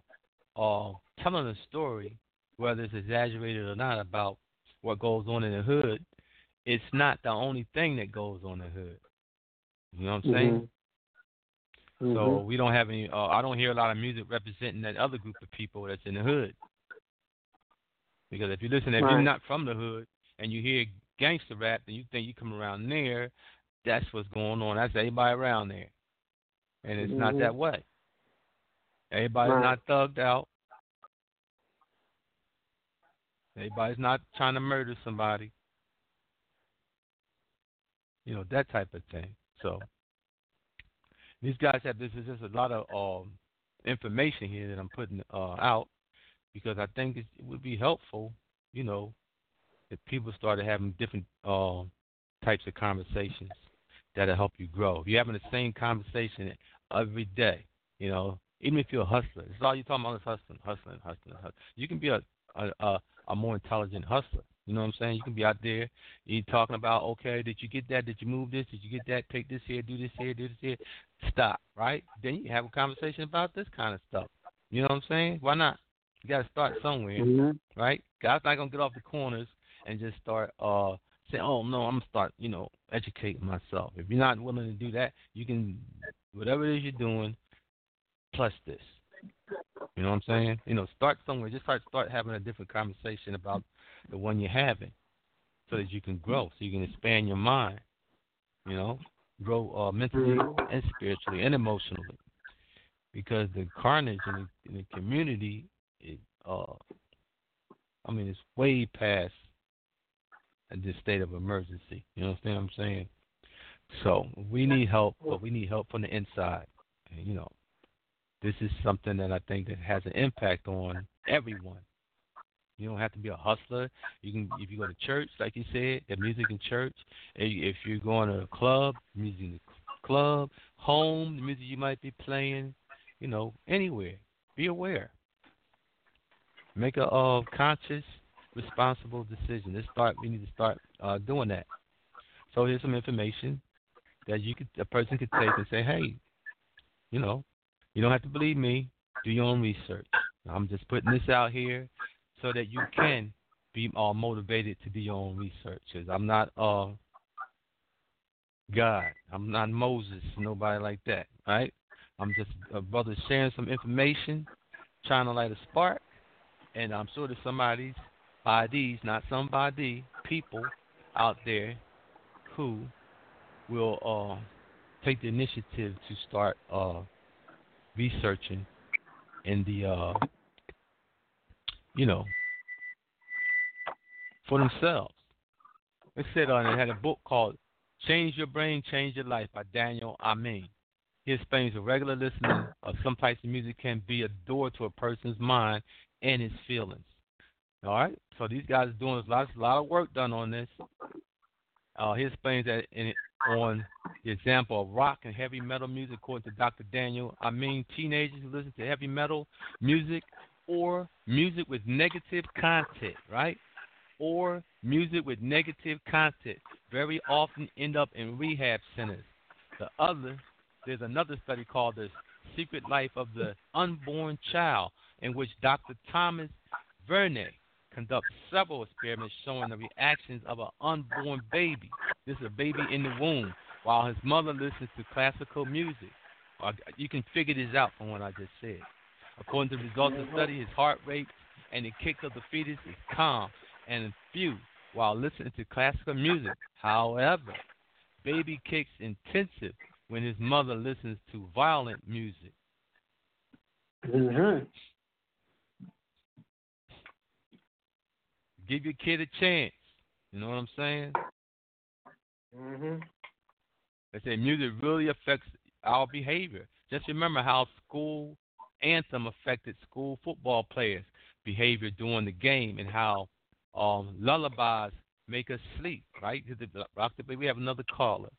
uh, telling a story, whether it's exaggerated or not, about what goes on in the hood, it's not the only thing that goes on in the hood. You know what I'm saying? Mm-hmm. So we don't have any. Uh, I don't hear a lot of music representing that other group of people that's in the hood. Because if you listen, if right. you're not from the hood and you hear gangster rap, and you think you come around there, that's what's going on. That's everybody around there, and it's mm-hmm. not that way. Everybody's right. not thugged out. Everybody's not trying to murder somebody. You know, that type of thing. So these guys have this is just a lot of um, information here that I'm putting uh, out because I think it would be helpful, you know, if people started having different uh, types of conversations that'll help you grow. If you're having the same conversation every day, you know, even if you're a hustler, it's all you're talking about is hustling, hustling, hustling, hustling. You can be a a, a a more intelligent hustler. You know what I'm saying? You can be out there, you're talking about, okay, did you get that? Did you move this? Did you get that? Take this here, do this here, do this here. Stop, right? Then you have a conversation about this kind of stuff. You know what I'm saying? Why not? You got to start somewhere, mm-hmm. right? God's not going to get off the corners and just start uh, saying, oh, no, I'm going to start, you know, educating myself. If you're not willing to do that, you can, whatever it is you're doing, plus this. You know what I'm saying? You know, start somewhere. Just start start having a different conversation about the one you're having so that you can grow, so you can expand your mind, you know, grow uh, mentally and spiritually and emotionally. Because the carnage in the, in the community, it, uh, I mean, it's way past this state of emergency. You understand what I'm saying? So we need help, but we need help from the inside. And, you know, this is something that I think that has an impact on everyone. You don't have to be a hustler. You can, if you go to church, like you said, the music in church. If you're going to a club, music in the club, home, the music you might be playing, you know, anywhere. Be aware. Make a uh, conscious, responsible decision. Let's start. We need to start uh, doing that. So here's some information that you could, a person could take and say, hey, you know, you don't have to believe me. Do your own research. I'm just putting this out here so that you can be uh, motivated to do your own research. Cause I'm not uh, God. I'm not Moses. Nobody like that. Right? I'm just a brother sharing some information, trying to light a spark, and I'm sure there's somebody's bodies, not somebody, people out there who will uh, take the initiative to start uh, researching in the, uh, you know, for themselves. They said on uh, it had a book called "Change Your Brain, Change Your Life" by Daniel Amin. He explains a regular listening of some types of music can be a door to a person's mind and his feelings. All right, so these guys are doing a lot, a lot of work done on this. Uh, he explains that in, on the example of rock and heavy metal music, according to Doctor Daniel, I mean teenagers who listen to heavy metal music or music with negative content, right? Or music with negative content very often end up in rehab centers. The other, there's another study called The Secret Life of the Unborn Child, in which Doctor Thomas Vernet conducts several experiments showing the reactions of an unborn baby. This is a baby in the womb while his mother listens to classical music. You can figure this out from what I just said. According to the results of the study, his heart rate and the kick of the fetus is calm and few while listening to classical music. However, baby kicks intensive when his mother listens to violent music. Mm-hmm. Give your kid a chance. You know what I'm saying? Mm-hmm. They say music really affects our behavior. Just remember how school anthem affected school football players' behavior during the game and how um, lullabies make us sleep, right? We have another caller.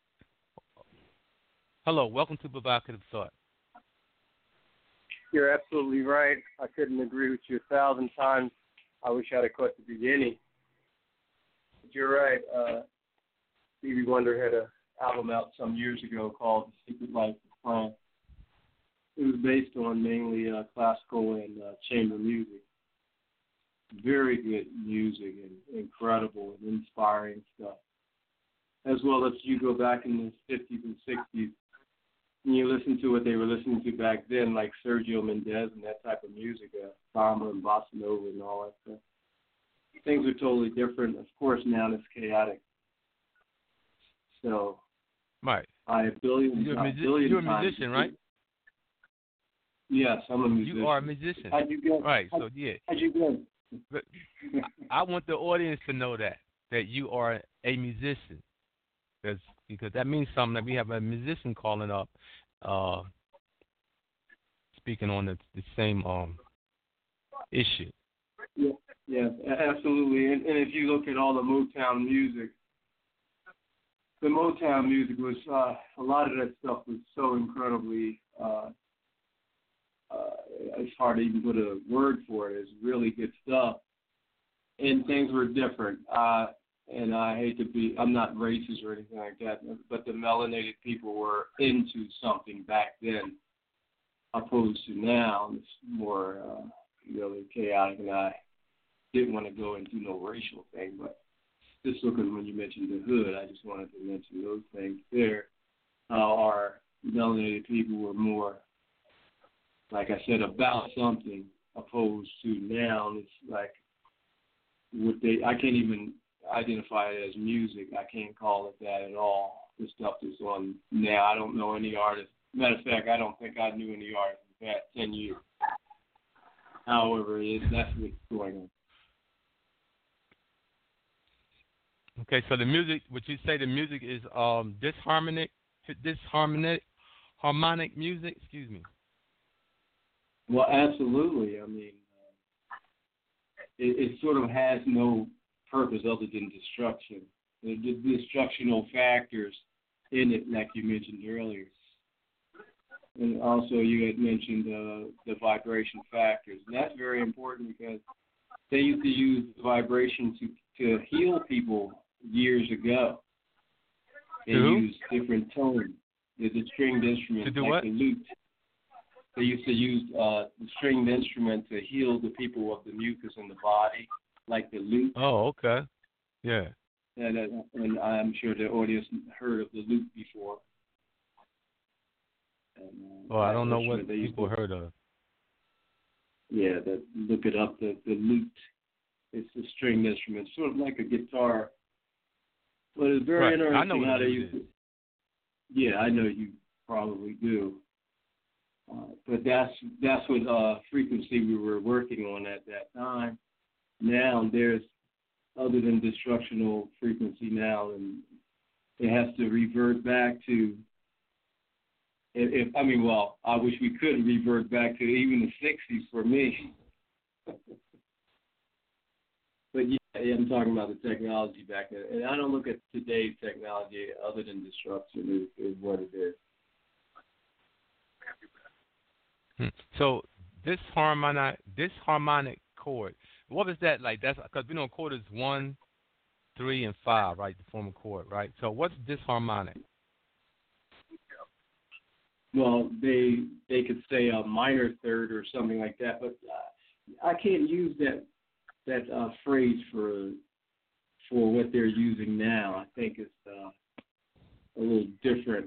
Hello, welcome to Provocative Thought. You're absolutely right. I couldn't agree with you a thousand times. I wish I'd have caught the beginning. But you're right. Uh, Stevie Wonder had an album out some years ago called The Secret Life of Prince. It was based on mainly uh, classical and uh, chamber music. Very good music and incredible and inspiring stuff. As well as you go back in the fifties and sixties, and you listen to what they were listening to back then, like Sergio Mendes and that type of music, uh, samba and bossa nova and all that stuff. Things are totally different. Of course, now it's chaotic. So, right. I a billion, you're a, a music- billion you're a times musician, right? Yes, I'm a musician. You are a musician. How'd you get? Right, How, so yeah. How'd you get? But I want the audience to know that, that you are a musician. Because because that means something, that we have a musician calling up, uh, speaking on the, the same um issue. Yeah, yes, absolutely. And, and if you look at all the Motown music, the Motown music was, uh, a lot of that stuff was so incredibly, uh, uh, it's hard to even put a word for it. It's really good stuff. And things were different. Uh, and I hate to be, I'm not racist or anything like that, but the melanated people were into something back then, opposed to now. It's more uh, really chaotic, and I didn't want to go into no racial thing, but just looking when you mentioned the hood, I just wanted to mention those things there. Uh, our melanated people were more, like I said, about something, opposed to now. It's like what they, I can't even identify it as music. I can't call it that at all. The stuff that's on now, I don't know any artist. Matter of fact, I don't think I knew any artist in the past ten years. However, it, that's what's going on. Okay, so the music, would you say the music is um disharmonic, disharmonic, harmonic music? Excuse me. Well, absolutely. I mean, uh, it, it sort of has no purpose other than destruction. The, the destructional factors in it, like you mentioned earlier. And also you had mentioned uh, the vibration factors. And that's very important because they used to use vibration to, to heal people years ago. They To who? used different tones. The, the stringed instrument, To do like what? the lute. They used to use uh, the stringed instrument to heal the people of the mucus in the body, like the lute. Oh, okay. Yeah. And, uh, and I'm sure the audience heard of the lute before. And, uh, Well, I don't know instrument what they used people to- heard of. Yeah, the, look it up. The, the lute. It's a stringed instrument, sort of like a guitar. But it's very Right. interesting I know what how a they lute use it. Yeah, I know you probably do. Uh, but that's that's what uh, frequency we were working on at that time. Now there's, other than destructional frequency now, and it has to revert back to, if, if I mean, well, I wish we could revert back to even the sixties for me. But yeah, yeah, I'm talking about the technology back then. And I don't look at today's technology other than destruction is, is what it is. Hmm. So this harmonic, this harmonic chord, what is that like? That's because we know a chord is one, three, and five, right? To form a chord, right? So what's disharmonic? Well, they they could say a minor third or something like that, but uh, I can't use that that uh, phrase for for what they're using now. I think it's uh, a little different.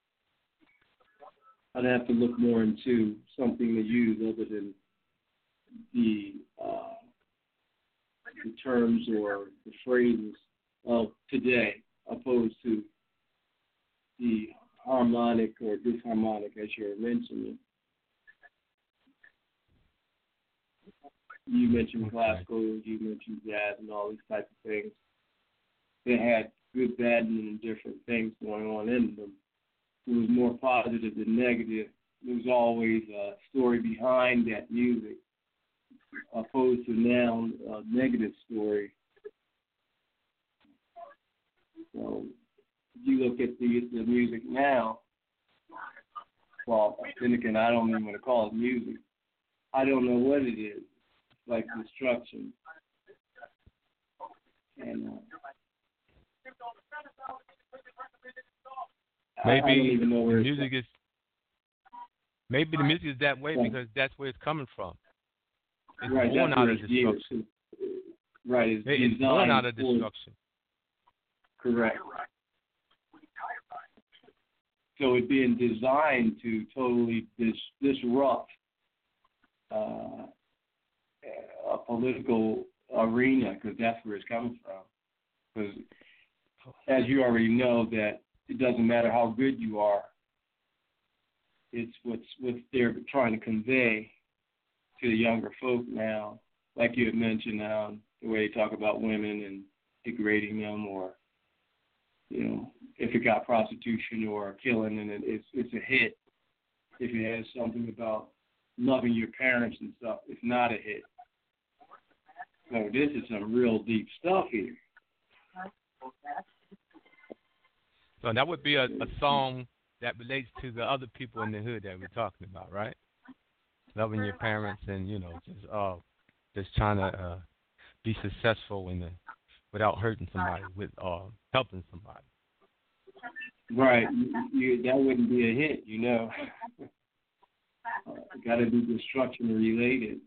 I'd have to look more into something to use other than the uh, the terms or the phrases of today, opposed to the harmonic or disharmonic, as you're mentioning. You mentioned Okay. classical, you mentioned jazz, and all these types of things. They had good, bad, and different things going on in them. It was more positive than negative. There was always a story behind that music, opposed to now a negative story. So if you look at the, the music now, well, then again, I don't even want to call it music. I don't know what it is. It's like destruction. And uh, I- I don't Maybe even know the where it's music is Maybe the music is that way Right. because that's where it's coming from. It's Right, born that's out where of it's geared destruction. to. Right, it's, It- It's designed born out of for- destruction. Correct. So it's being designed to totally dis- disrupt uh, a political arena, because that's where it's coming from. Because as you already know, that it doesn't matter how good you are, it's what's what they're trying to convey to the younger folk now. Like you had mentioned, um, the way they talk about women and degrading them, or you know, if it got prostitution or killing, and it, it's it's a hit. If it has something about loving your parents and stuff, it's not a hit. So this is some real deep stuff here. So that would be a, a song that relates to the other people in the hood that we're talking about, right? Loving your parents and, you know, just uh, just trying to uh, be successful in the, without hurting somebody, with uh, helping somebody. Right. You, you, that wouldn't be a hit, you know. uh, Got to be destruction related.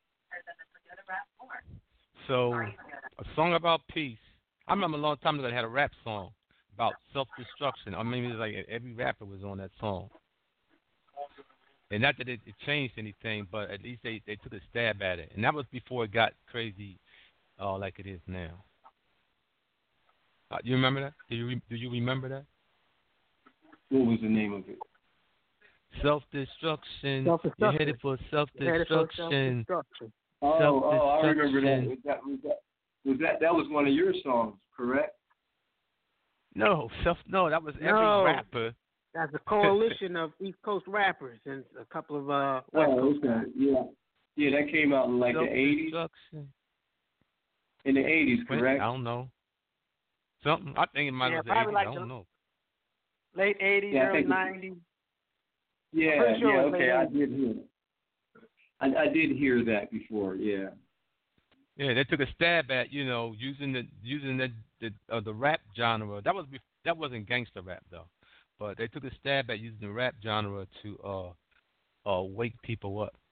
So a song about peace. I remember a long time ago they had a rap song about self-destruction. I mean, it was like every rapper was on that song. And not that it, it changed anything, but at least they, they took a stab at it. And that was before it got crazy uh, like it is now. Uh, you remember that? Do you re- do you remember that? What was the name of it? Self-destruction. Self-destruction. You're headed for Headed for self-destruction. self-destruction. Oh, oh, I remember that. Self-destruction. Was that was that was that that was one of your songs, correct? No, self. No, that was every No. rapper. That's a coalition of East Coast rappers and a couple of uh, West Oh, Coast okay. guys. Yeah. Yeah, that came out in like the eighties. Self-destruction. In the eighties, Wait, correct? I don't know. Something. I think it might Yeah, have been the probably eighties. like I don't the- know. Late eighties, Yeah, I early think it- nineties. Yeah, Pretty sure yeah, it was okay, late I eighties. did hear it. I, I did hear that before, yeah. Yeah, they took a stab at, you know, using the using the the, uh, the rap genre. That was bef- that wasn't gangster rap though, but they took a stab at using the rap genre to uh uh wake people up.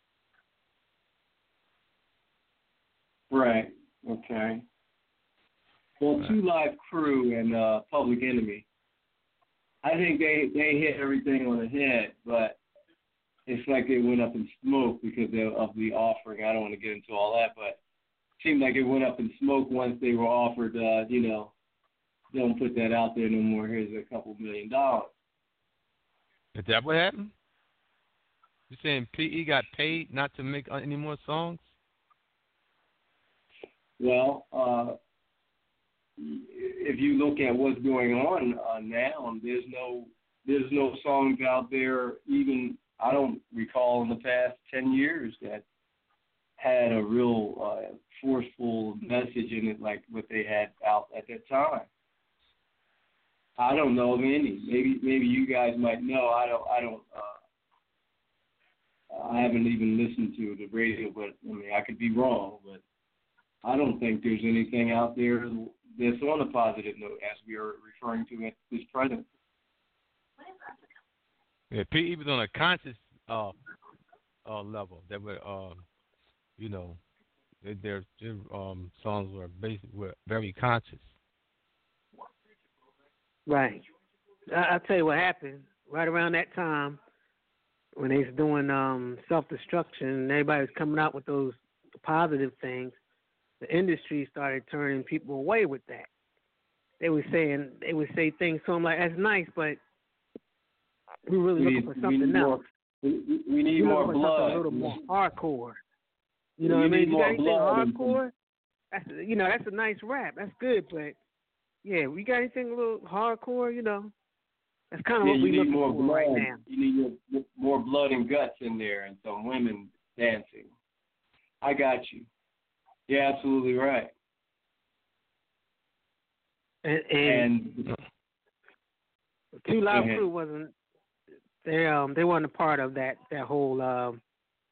Right, okay. Well, Right. Two Live Crew and uh, Public Enemy, I think they, they hit everything on the head, but it's like they went up in smoke because of of the offering. I don't want to get into all that, but it seemed like it went up in smoke once they were offered, uh, you know, don't put that out there no more. Here's a couple million dollars. Is that what happened? You saying P E got paid not to make uh, any more songs? Well, uh, if you look at what's going on uh, now, there's no there's no songs out there. Even I don't recall in the past ten years that had a real uh, forceful message in it like what they had out at that time. I don't know of any. Maybe maybe you guys might know. I don't. I don't. Uh, I haven't even listened to the radio, but I mean I could be wrong, but I don't think there's anything out there that's on a positive note as we are referring to at this present. Yeah, P E was on a conscious uh uh level. That were um you know their their their, um songs were basic were very conscious. Right. I, I'll tell you what happened. Right around that time, when they was doing um, self-destruction, and everybody was coming out with those positive things, the industry started turning people away with that. They were saying, they would say things to them like, that's nice, but we're really We looking need- for we something need else. more- We, we need We're more looking for blood. something a little more hardcore. You know We what I mean? need You got more anything blood and- hardcore? That's, you know, that's a nice rap. That's good, but yeah, we got anything a little hardcore? You know, that's kind of Yeah, what you we need looking more for blood. right now. You need more, more blood and guts in there, and some women dancing. I got you. You're absolutely right. And, and, And Two Live ahead. Crew wasn't they um they weren't a part of that that whole um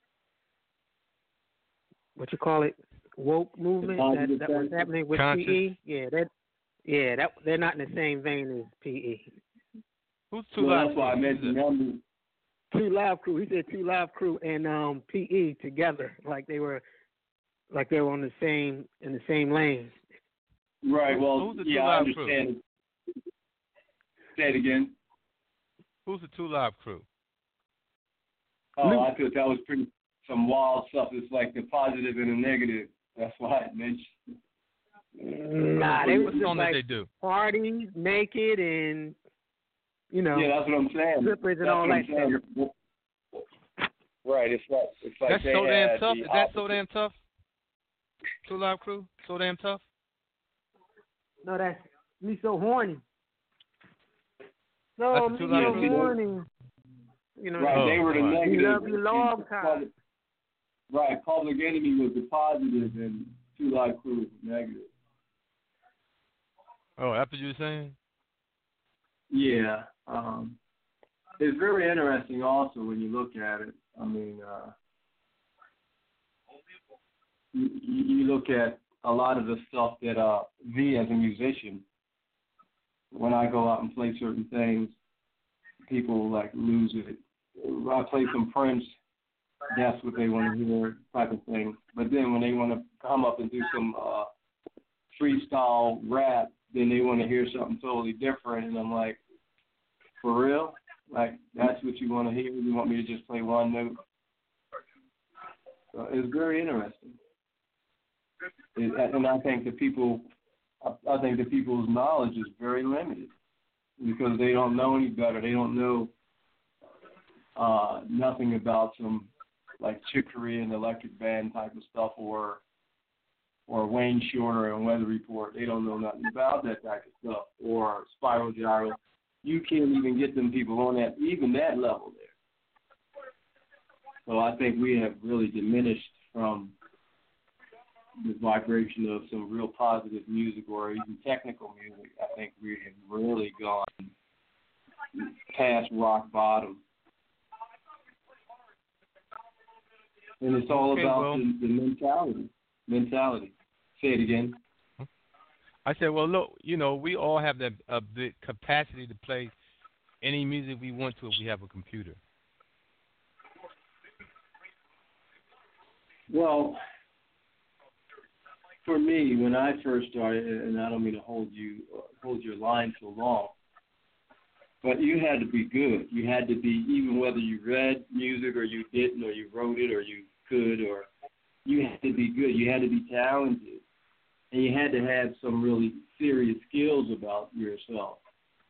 what you call it woke movement that, positive that was thing. happening with Conscious. P E. Yeah, that yeah that they're not in the same vein as P E. Who's Two well, Live that's why I Crew? mentioned them. Two Live Crew. He said Two Live Crew and um, P E together, like they were, like they were on the same in the same lane. Right. Well, Who's the yeah, Two I Live understand. Say it again. Who's the Two Live Crew? Oh, Luke. I thought that was pretty some wild stuff. It's like the positive and the negative. That's why I mentioned. Nah, they was What just song like did they do? parties, naked, and you know, Yeah, that's what I'm saying. strippers and That's all what that I'm saying. stuff. Right. It's like it's like That's they so damn had tough. the Is that so opposite. damn tough? Two Live Crew? So damn tough? No, that's me so horny. No, That's me the Two so Live Crew? horny. You know, Right, Oh, they were the all right. negative. We love you long time. Right, Public Enemy was the positive and Two Live Crew was the negative. Oh, that's what you were saying? Yeah. Um, it's very interesting also when you look at it. I mean, uh, you, you look at a lot of the stuff that uh, me as a musician, when I go out and play certain things, people like lose it. I play some Prince, that's what they want to hear, type of thing. But then when they want to come up and do some uh, freestyle rap, then they want to hear something totally different. And I'm like, for real? Like, that's what you want to hear? You want me to just play one note? So it's very interesting. It, and I think the people, I think the people's knowledge is very limited because they don't know any better. They don't know uh, nothing about some like Chick Corea and Electric Band type of stuff, or or Wayne Shorter and Weather Report. They don't know nothing about that type of stuff, or Spiral Gyro. You can't even get them people on that, even that level there. So I think we have really diminished from the vibration of some real positive music or even technical music. I think we have really gone past rock bottom. And it's all Okay, about well, the, the mentality. Mentality. Say it again. I said, well, look, you know, we all have the, uh, the capacity to play any music we want to if we have a computer. Well, for me, when I first started, and I don't mean to hold you hold your line so long, but you had to be good. You had to be, even whether you read music or you didn't, or you wrote it or you could, or you had to be good. You had to be talented, and you had to have some really serious skills about yourself.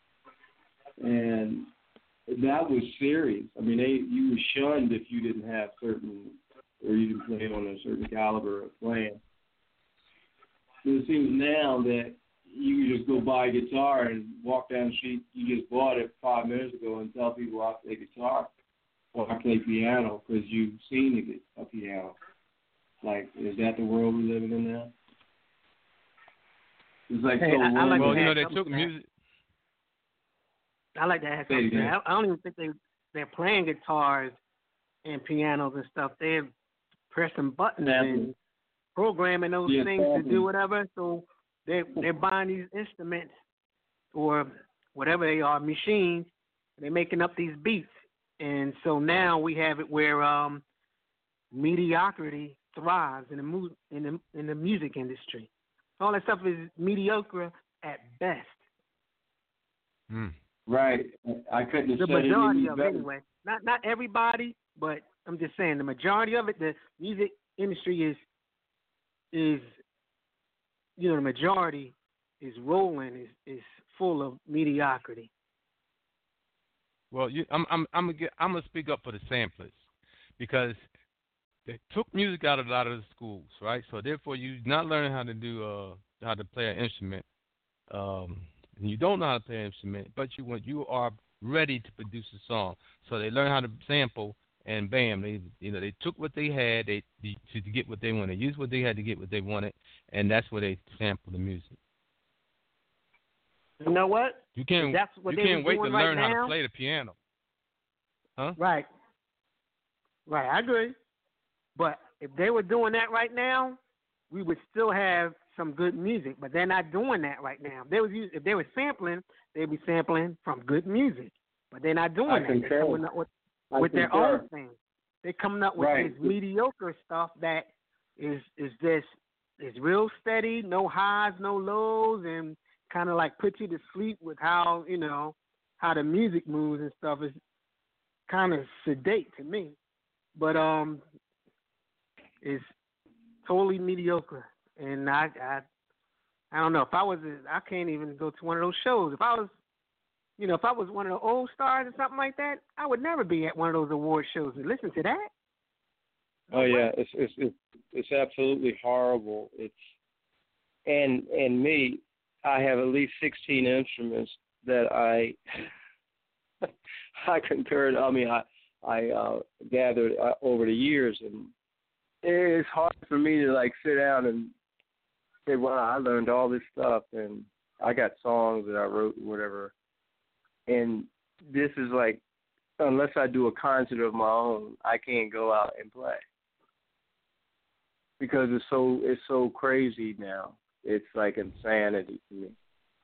And that was serious. I mean, they, you were shunned if you didn't have certain, or you didn't play on a certain caliber of playing. It seems now that you just go buy a guitar and walk down the street you just bought it five minutes ago and tell people I play guitar or I play piano because you've seen a piano. Like, is that the world we're living in now? It's like Hey, so I- I like Well, to you know, add they something took to that. music. I like to add Say it something. to again. that. I I don't even think they they're playing guitars and pianos and stuff. They're pressing buttons Sampling. and programming those Yeah, things to sampling. do whatever. So they they're buying these instruments or whatever they are, machines. They're making up these beats, and so now we have it where um, mediocrity thrives in the mu- in the in the music industry. All that stuff is mediocre at best. Hmm. Right. I couldn't have The said it majority any of better. it, anyway. Not not everybody, but I'm just saying the majority of it. The music industry is is you know the majority is rolling is is full of mediocrity. Well, you, I'm I'm I'm gonna get, I'm gonna speak up for the samplers because they took music out of a lot of the schools, right? So therefore, you're not learning how to do uh how to play an instrument, um, and you don't know how to play an instrument, but you want you are ready to produce a song. So they learn how to sample, and bam, they you know they took what they had they to, to get what they wanted, used what they had to get what they wanted, and that's where they sample the music. You know what? You can't That's what you they can't was wait to doing right learn how now. to play the piano, huh? Right. Right. I agree. But if they were doing that right now, we would still have some good music. But they're not doing that right now. If they was us- if they were sampling, they'd be sampling from good music. But they're not doing I that. concur. They're coming up with I with their concur. own thing. They're coming up with Right. this mediocre stuff that is is just is real steady, no highs, no lows, and kind of like put you to sleep with how you know how the music moves and stuff. Is kind of sedate to me, but um, it's totally mediocre. And I, I, I don't know if I was, I can't even go to one of those shows. If I was, you know, if I was one of the old stars or something like that, I would never be at one of those award shows and listen to that. Oh yeah, it's it's it's, it's absolutely horrible. It's and and me, I have at least sixteen instruments that I I concurred. I mean, I I uh, gathered uh, over the years, and it's hard for me to like sit down and say, "Wow, I learned all this stuff," and I got songs that I wrote, whatever. And this is like, unless I do a concert of my own, I can't go out and play because it's so it's so crazy now. It's like insanity to me.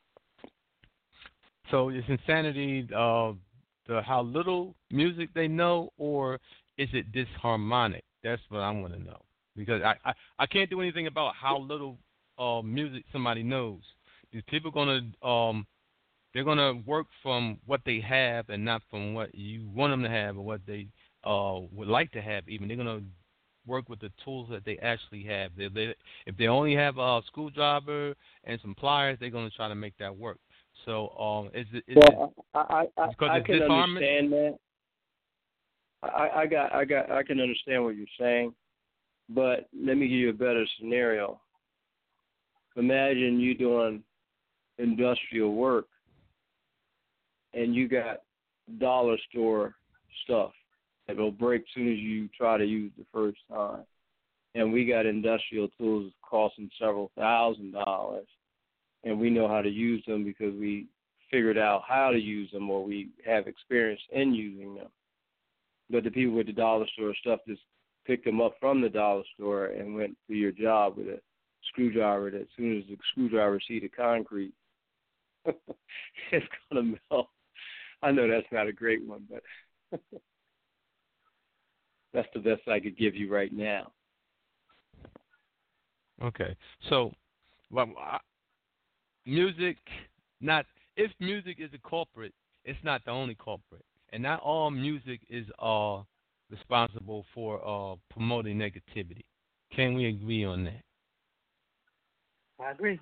So is insanity uh, the how little music they know, or is it disharmonic? That's what I want to know, because I, I, I can't do anything about how little uh, music somebody knows. These people gonna um they're gonna work from what they have and not from what you want them to have or what they uh would like to have. Even they're gonna work with the tools that they actually have. They, they, if they only have a screwdriver and some pliers, they're gonna try to make that work. So um is it is Well, it I I, because I, I it's can disharmony? understand that. I, I got I got I can understand what you're saying, but let me give you a better scenario. Imagine you doing industrial work and you got dollar store stuff that'll break as soon as you try to use the first time. And we got industrial tools costing several thousand dollars, and we know how to use them because we figured out how to use them or we have experience in using them. But the people with the dollar store stuff just picked them up from the dollar store and went to your job with a screwdriver that as soon as the screwdriver see the concrete, it's going to melt. I know that's not a great one, but that's the best I could give you right now. Okay. So, well, I, music, not if music is a culprit, it's not the only culprit. And not all music is uh, responsible for uh, promoting negativity. Can we agree on that? I agree.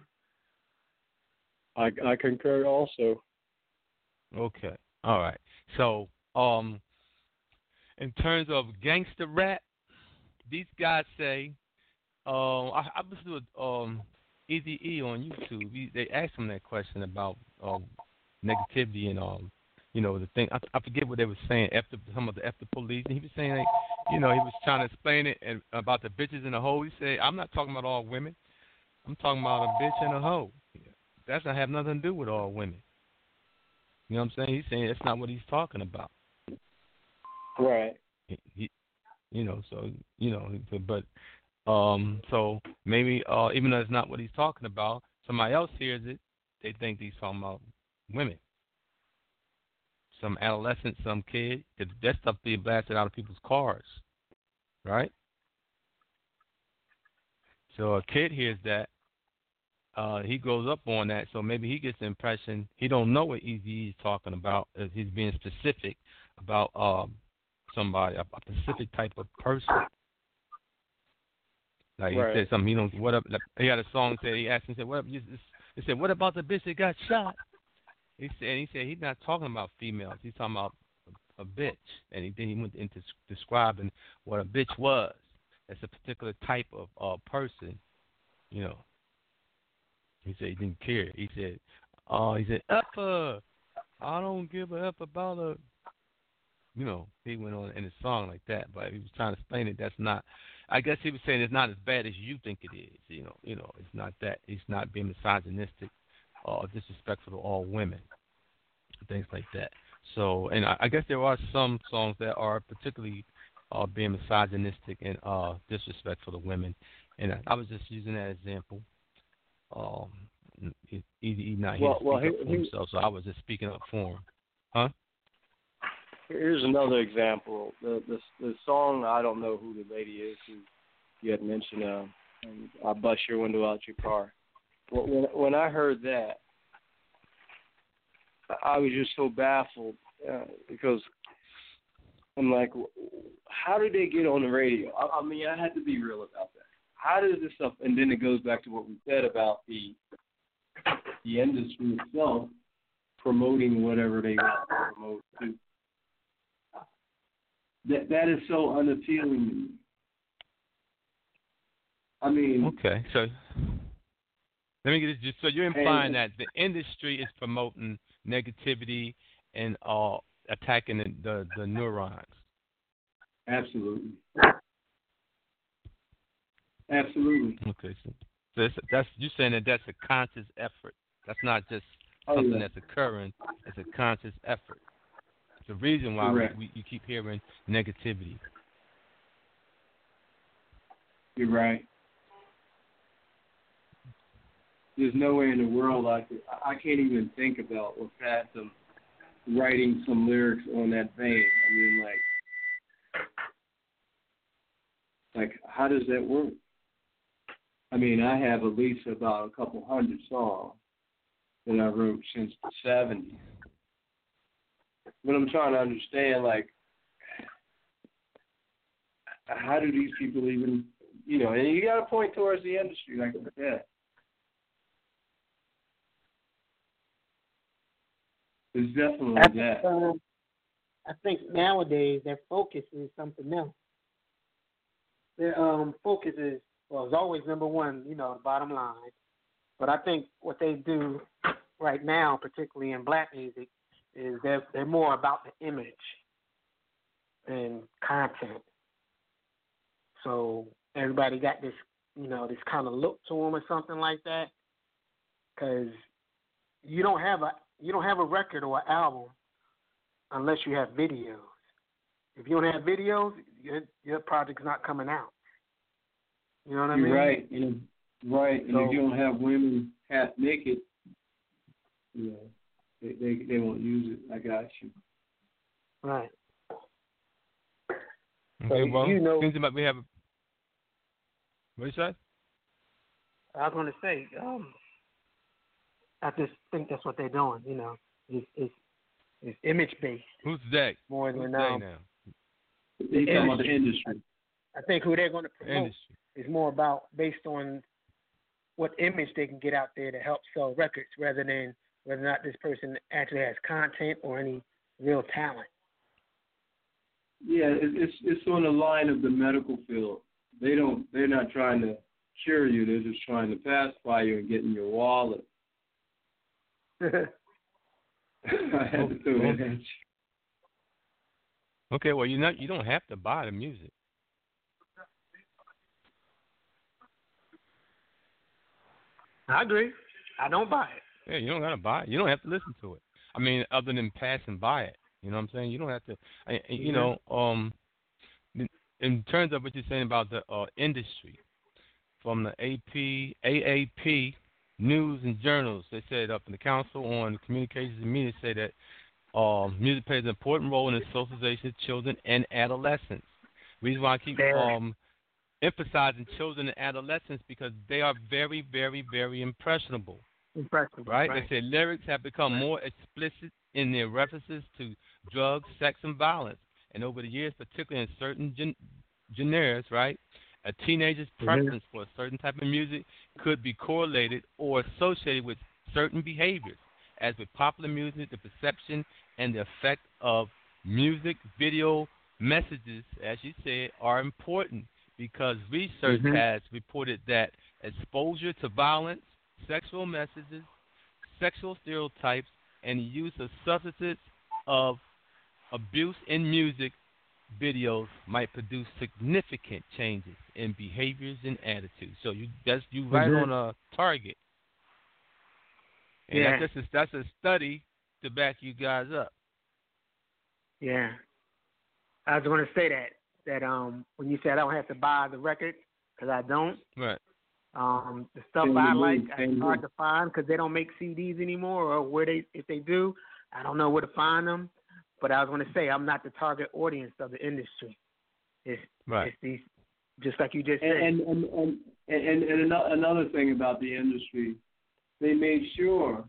I, I concur also. Okay. All right. So, um, in terms of gangster rap, these guys say, uh, I, I listened to um, Eazy-E on YouTube. He, they asked him that question about um, negativity and um, you know, the thing. I, I forget what they were saying after some of the after police. And he was saying, like, you know, he was trying to explain it and about the bitches and the hoe. He said, I'm not talking about all women. I'm talking about a bitch and a hoe. That doesn't have nothing to do with all women. You know what I'm saying? He's saying that's not what he's talking about. Right. He, he, you know, so you know, but um, so maybe uh, even though it's not what he's talking about, somebody else hears it, they think he's talking about women. Some adolescent, some kid, because that stuff being blasted out of people's cars, right? So a kid hears that, uh, he grows up on that, so maybe he gets the impression he don't know what Eazy is talking about. As he's being specific about um, somebody, a, a specific type of person. Like Right. he said something, he don't. What up? Like, he had a song said he asked him, said, "What up?" He said, "What about the bitch that got shot?" He said, he said he's not talking about females. He's talking about a, a bitch. And he, then he went into describing what a bitch was. It's a particular type of uh, person, you know. He said he didn't care. He said, "Oh, he said, F her. I don't give a F about her." You know, he went on in his song like that, but he was trying to explain it. That's not. I guess he was saying it's not as bad as you think it is. You know, you know, it's not that. He's not being misogynistic or disrespectful to all women, things like that. So, and I, I guess there are some songs that are particularly uh, being misogynistic and uh, disrespectful to women, and I, I was just using that example. Um, he, he, he's not here Well, to well, speak he, up for he, himself, so I was just speaking up for him. Huh? Here's another example. The, the the song, I don't know who the lady is who you had mentioned, uh, I bust your window out your car. When, when I heard that, I was just so baffled uh, because I'm like, how did they get on the radio? I, I mean, I had to be real about that. How does this stuff, and then it goes back to what we said about the the industry itself promoting whatever they want to promote to. That that is so unappealing to me. I mean, okay, so let me get this. Just so you're implying that the industry is promoting negativity and uh, attacking the, the the neurons. Absolutely. Absolutely. Okay, so, so that's, that's you're saying that that's a conscious effort. That's not just Oh, something yeah. that's occurring. It's a conscious effort. It's the reason why we, we, you keep hearing negativity. You're right. There's no way in the world I could. I can't even think about or fathom writing some lyrics on that vein. I mean, like, like how does that work? I mean, I have at least about a couple hundred songs that I wrote since the seventies. But I'm trying to understand, like, how do these people even, you know, and you got to point towards the industry like that. There's definitely I think, that. um, I think nowadays their focus is something else. Their um, focus is, well, it's always number one, you know, the bottom line. But I think what they do right now, particularly in black music, is they're, they're more about the image than content. So everybody got this, you know, this kind of look to them or something like that, because you don't have a you don't have a record or an album unless you have videos. If you don't have videos, your your project's not coming out. You know what I mean? You're right. And, right. And So, if you don't have women half naked, you know, they, they they won't use it. I got you. right. Okay, So, well, you know- seems like we have. What you say? I was going to say, um, I just think that's what they're doing. You know, it's it's, it's image based Who's they? more Who's than they um, now? You're talking about the industry. I think who they're going to promote Industry. is more about based on what image they can get out there to help sell records, rather than whether or not this person actually has content or any real talent. Yeah, it, it's it's on the line of the medical field. They don't. They're not trying to cure you. They're just trying to pacify you and get in your wallet. I had to throw that at you. Okay, well, you not you don't have to buy the music. I agree. I don't buy it. Yeah, you don't gotta buy it. You don't have to listen to it. I mean, other than passing by it. You know what I'm saying? You don't have to. I, I- you know, um, in, in terms of what you're saying about the uh, industry, from the A P, A A P News and Journals, they said up in the Council on Communications and Media say that um, music plays an important role in the socialization of children and adolescents. Reason why I keep um, emphasizing children and adolescents because they are very, very, very impressionable. Impressive, Right? right? They say lyrics have become more explicit in their references to drugs, sex, and violence. And over the years, particularly in certain gen- genres, right, a teenager's preference for a certain type of music could be correlated or associated with certain behaviors. As with popular music, the perception and the effect of music video messages, as you said, are important because research Mhm. has reported that exposure to violence, sexual messages, sexual stereotypes, and the use of substances of abuse in music videos might produce significant changes in behaviors and attitudes. So you that's you right Mhm. on a target. And Yeah. that's just a, that's a study to back you guys up. Yeah. I was going to say that, that um, when you said I don't have to buy the record, because I don't, Right. um, the stuff Same I with like, me, it's same hard here. to find because they don't make C Ds anymore, or where they, if they do, I don't know where to find them. But I was going to say, I'm not the target audience of the industry. It's, right. it's these, just like you just said. And and and, and, and another thing about the industry, they made sure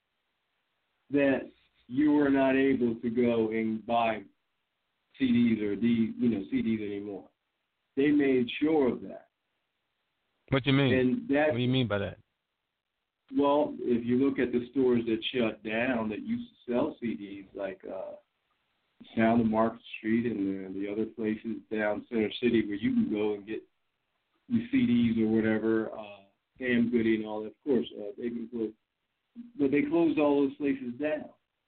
that you were not able to go and buy C Ds or D, you know, C Ds anymore. They made sure of that. What do you mean? And that, what do you mean by that? Well, if you look at the stores that shut down that used to sell C Ds, like uh, down the Market Street and the, the other places down Center City where you can go and get your C Ds or whatever, uh, Sam Goody and all that, of course, uh, they can close. But they closed all those places down.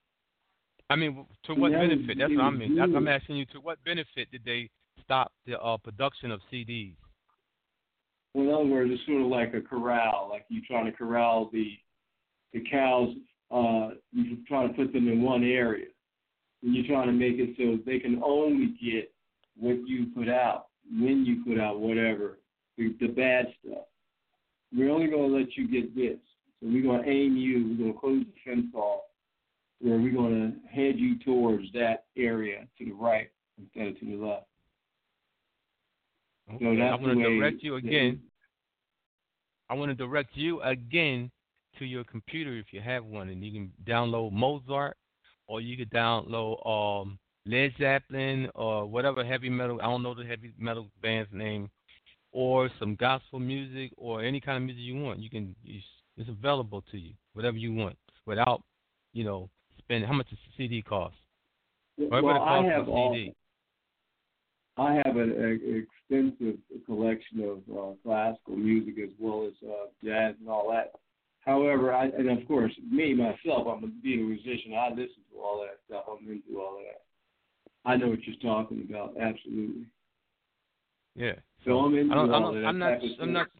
I mean, to what that benefit? Was, That's what I mean. That's what I'm good. asking you. To what benefit did they stop the uh, production of C Ds? Well, in other words, it's sort of like a corral, like you trying to corral the the cows. Uh, you're trying to put them in one area, and you're trying to make it so they can only get what you put out, when you put out whatever, the, the bad stuff. We're only going to let you get this. So we're going to aim you, we're going to close the fence off, where we're going to head you towards that area to the right instead of to the left. Okay. So that's I want the to way direct you again. It, I want to direct you again to your computer if you have one, and you can download Mozart, or you could download um, Led Zeppelin or whatever heavy metal. I don't know the heavy metal band's name, or some gospel music or any kind of music you want. You can. It's available to you, whatever you want, without, you know, spending. How much does a C D cost? well, well I have a all. C D? I have an, an extensive collection of uh, classical music as well as uh, jazz and all that. However, I, and of course, me, myself, I'm a, being a musician, I listen to all that stuff. I'm into all that. I know what you're talking about, absolutely. Yeah. So I'm into I don't, all I don't, that. I'm not. I'm not.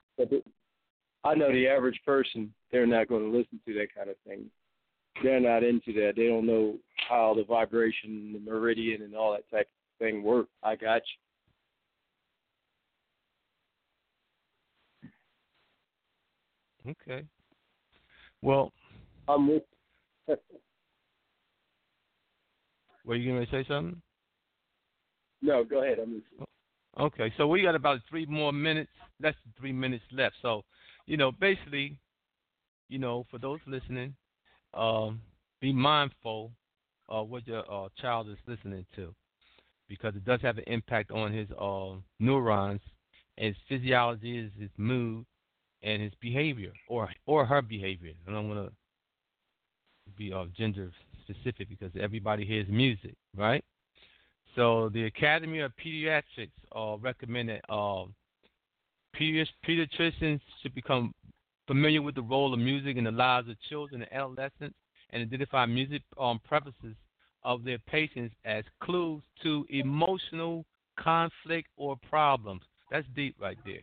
I know the average person, they're not going to listen to that kind of thing. They're not into that. They don't know how the vibration, the meridian, and all that type of thing work. I got you. Okay. Well, I'm with. were you going to say something? No, go ahead. I'm listening. Okay, so we got about three more minutes, less than three minutes left. So, you know, basically, you know, for those listening, um, be mindful of what your uh, child is listening to, because it does have an impact on his uh, neurons, and his physiology, his, his mood, and his behavior, or or her behavior. I don't want to be uh, gender specific because everybody hears music, right? So the Academy of Pediatrics uh, recommended uh, pedi- pediatricians should become familiar with the role of music in the lives of children and adolescents, and identify music um, preferences of their patients as clues to emotional conflict or problems. That's deep right there.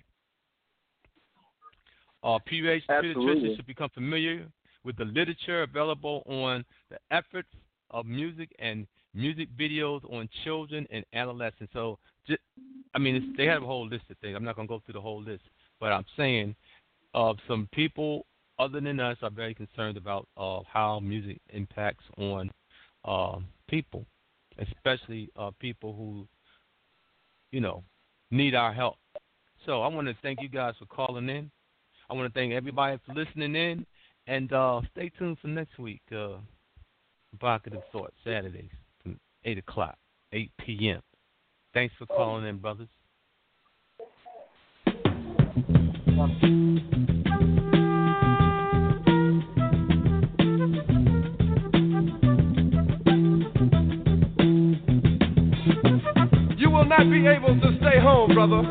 Uh, pediatricians Absolutely. should become familiar with the literature available on the efforts of music and music videos on children and adolescents. So, just, I mean, it's, they have a whole list of things. I'm not going to go through the whole list, but I'm saying uh, some people other than us are very concerned about uh, how music impacts on uh, people, especially uh, people who, you know, need our help. So I want to thank you guys for calling in. I want to thank everybody for listening in, and uh, stay tuned for next week, uh, Provocative Thought, Saturdays from eight o'clock, eight p.m. Thanks for calling in, brothers. You will not be able to stay home, brother.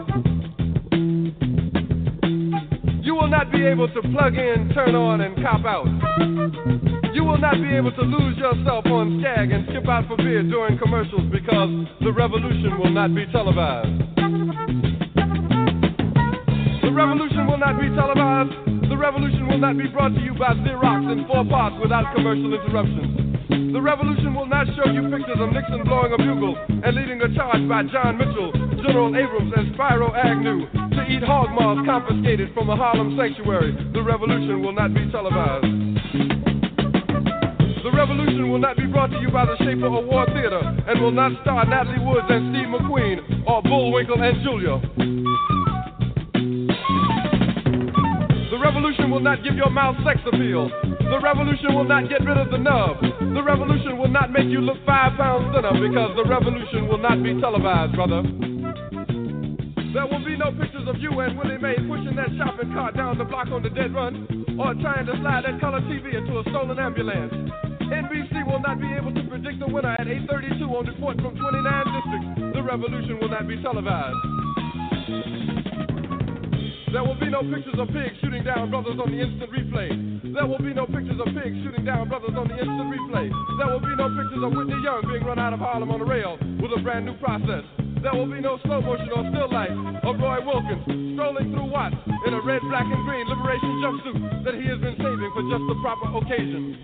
You will not be able to plug in, turn on, and cop out. You will not be able to lose yourself on Skag and skip out for beer during commercials because the revolution will not be televised. The revolution will not be televised. The revolution will not be brought to you by Xerox in four parts without commercial interruptions. The revolution will not show you pictures of Nixon blowing a bugle and leading a charge by John Mitchell, General Abrams, and Spyro Agnew to eat hog maws confiscated from a Harlem sanctuary. The revolution will not be televised. The revolution will not be brought to you by the Schaefer Award Theater and will not star Natalie Woods and Steve McQueen or Bullwinkle and Julia. The revolution will not give your mouth sex appeal. The revolution will not get rid of the nub. The revolution will not make you look five pounds thinner because the revolution will not be televised, brother. There will be no pictures of you and Willie Mae pushing that shopping cart down the block on the dead run or trying to slide that color T V into a stolen ambulance. N B C will not be able to predict the winner at eight thirty-two on report from twenty-nine districts. The revolution will not be televised. There will be no pictures of pigs shooting down brothers on the instant replay. There will be no pictures of pigs shooting down brothers on the instant replay. There will be no pictures of Whitney Young being run out of Harlem on a rail with a brand new process. There will be no slow motion or still life of Roy Wilkins strolling through Watts in a red, black, and green liberation jumpsuit that he has been saving for just the proper occasion.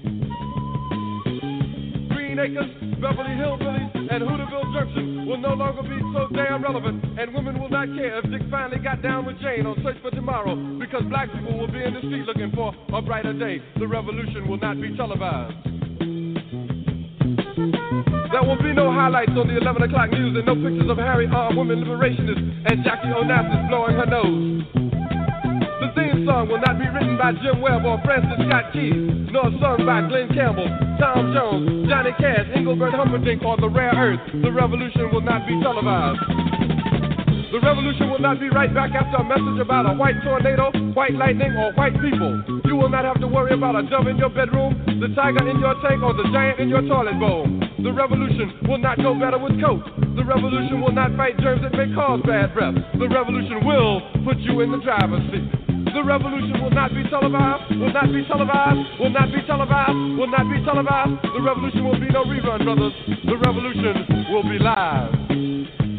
Green Acres, Beverly Hillbillies, and Hooterville Junction will no longer be so damn relevant, and women will not care if Dick finally got down with Jane on Search for Tomorrow, because black people will be in the street looking for a brighter day. The revolution will not be televised. There will be no highlights on the eleven o'clock news and no pictures of Harry armed women liberationists and Jackie Onassis blowing her nose. The theme song will not be written by Jim Webb or Francis Scott Key, nor sung by Glenn Campbell, Tom Jones, Johnny Cash, Engelbert Humperdinck, or The Rare Earth. The revolution will not be televised. The revolution will not be right back after a message about a white tornado, white lightning, or white people. You will not have to worry about a dove in your bedroom, the tiger in your tank, or the giant in your toilet bowl. The revolution will not go better with coke. The revolution will not fight germs that may cause bad breath. The revolution will put you in the driver's seat. The revolution will not be televised, will not be televised, will not be televised, will not be televised. The revolution will be no rerun, brothers. The revolution will be live.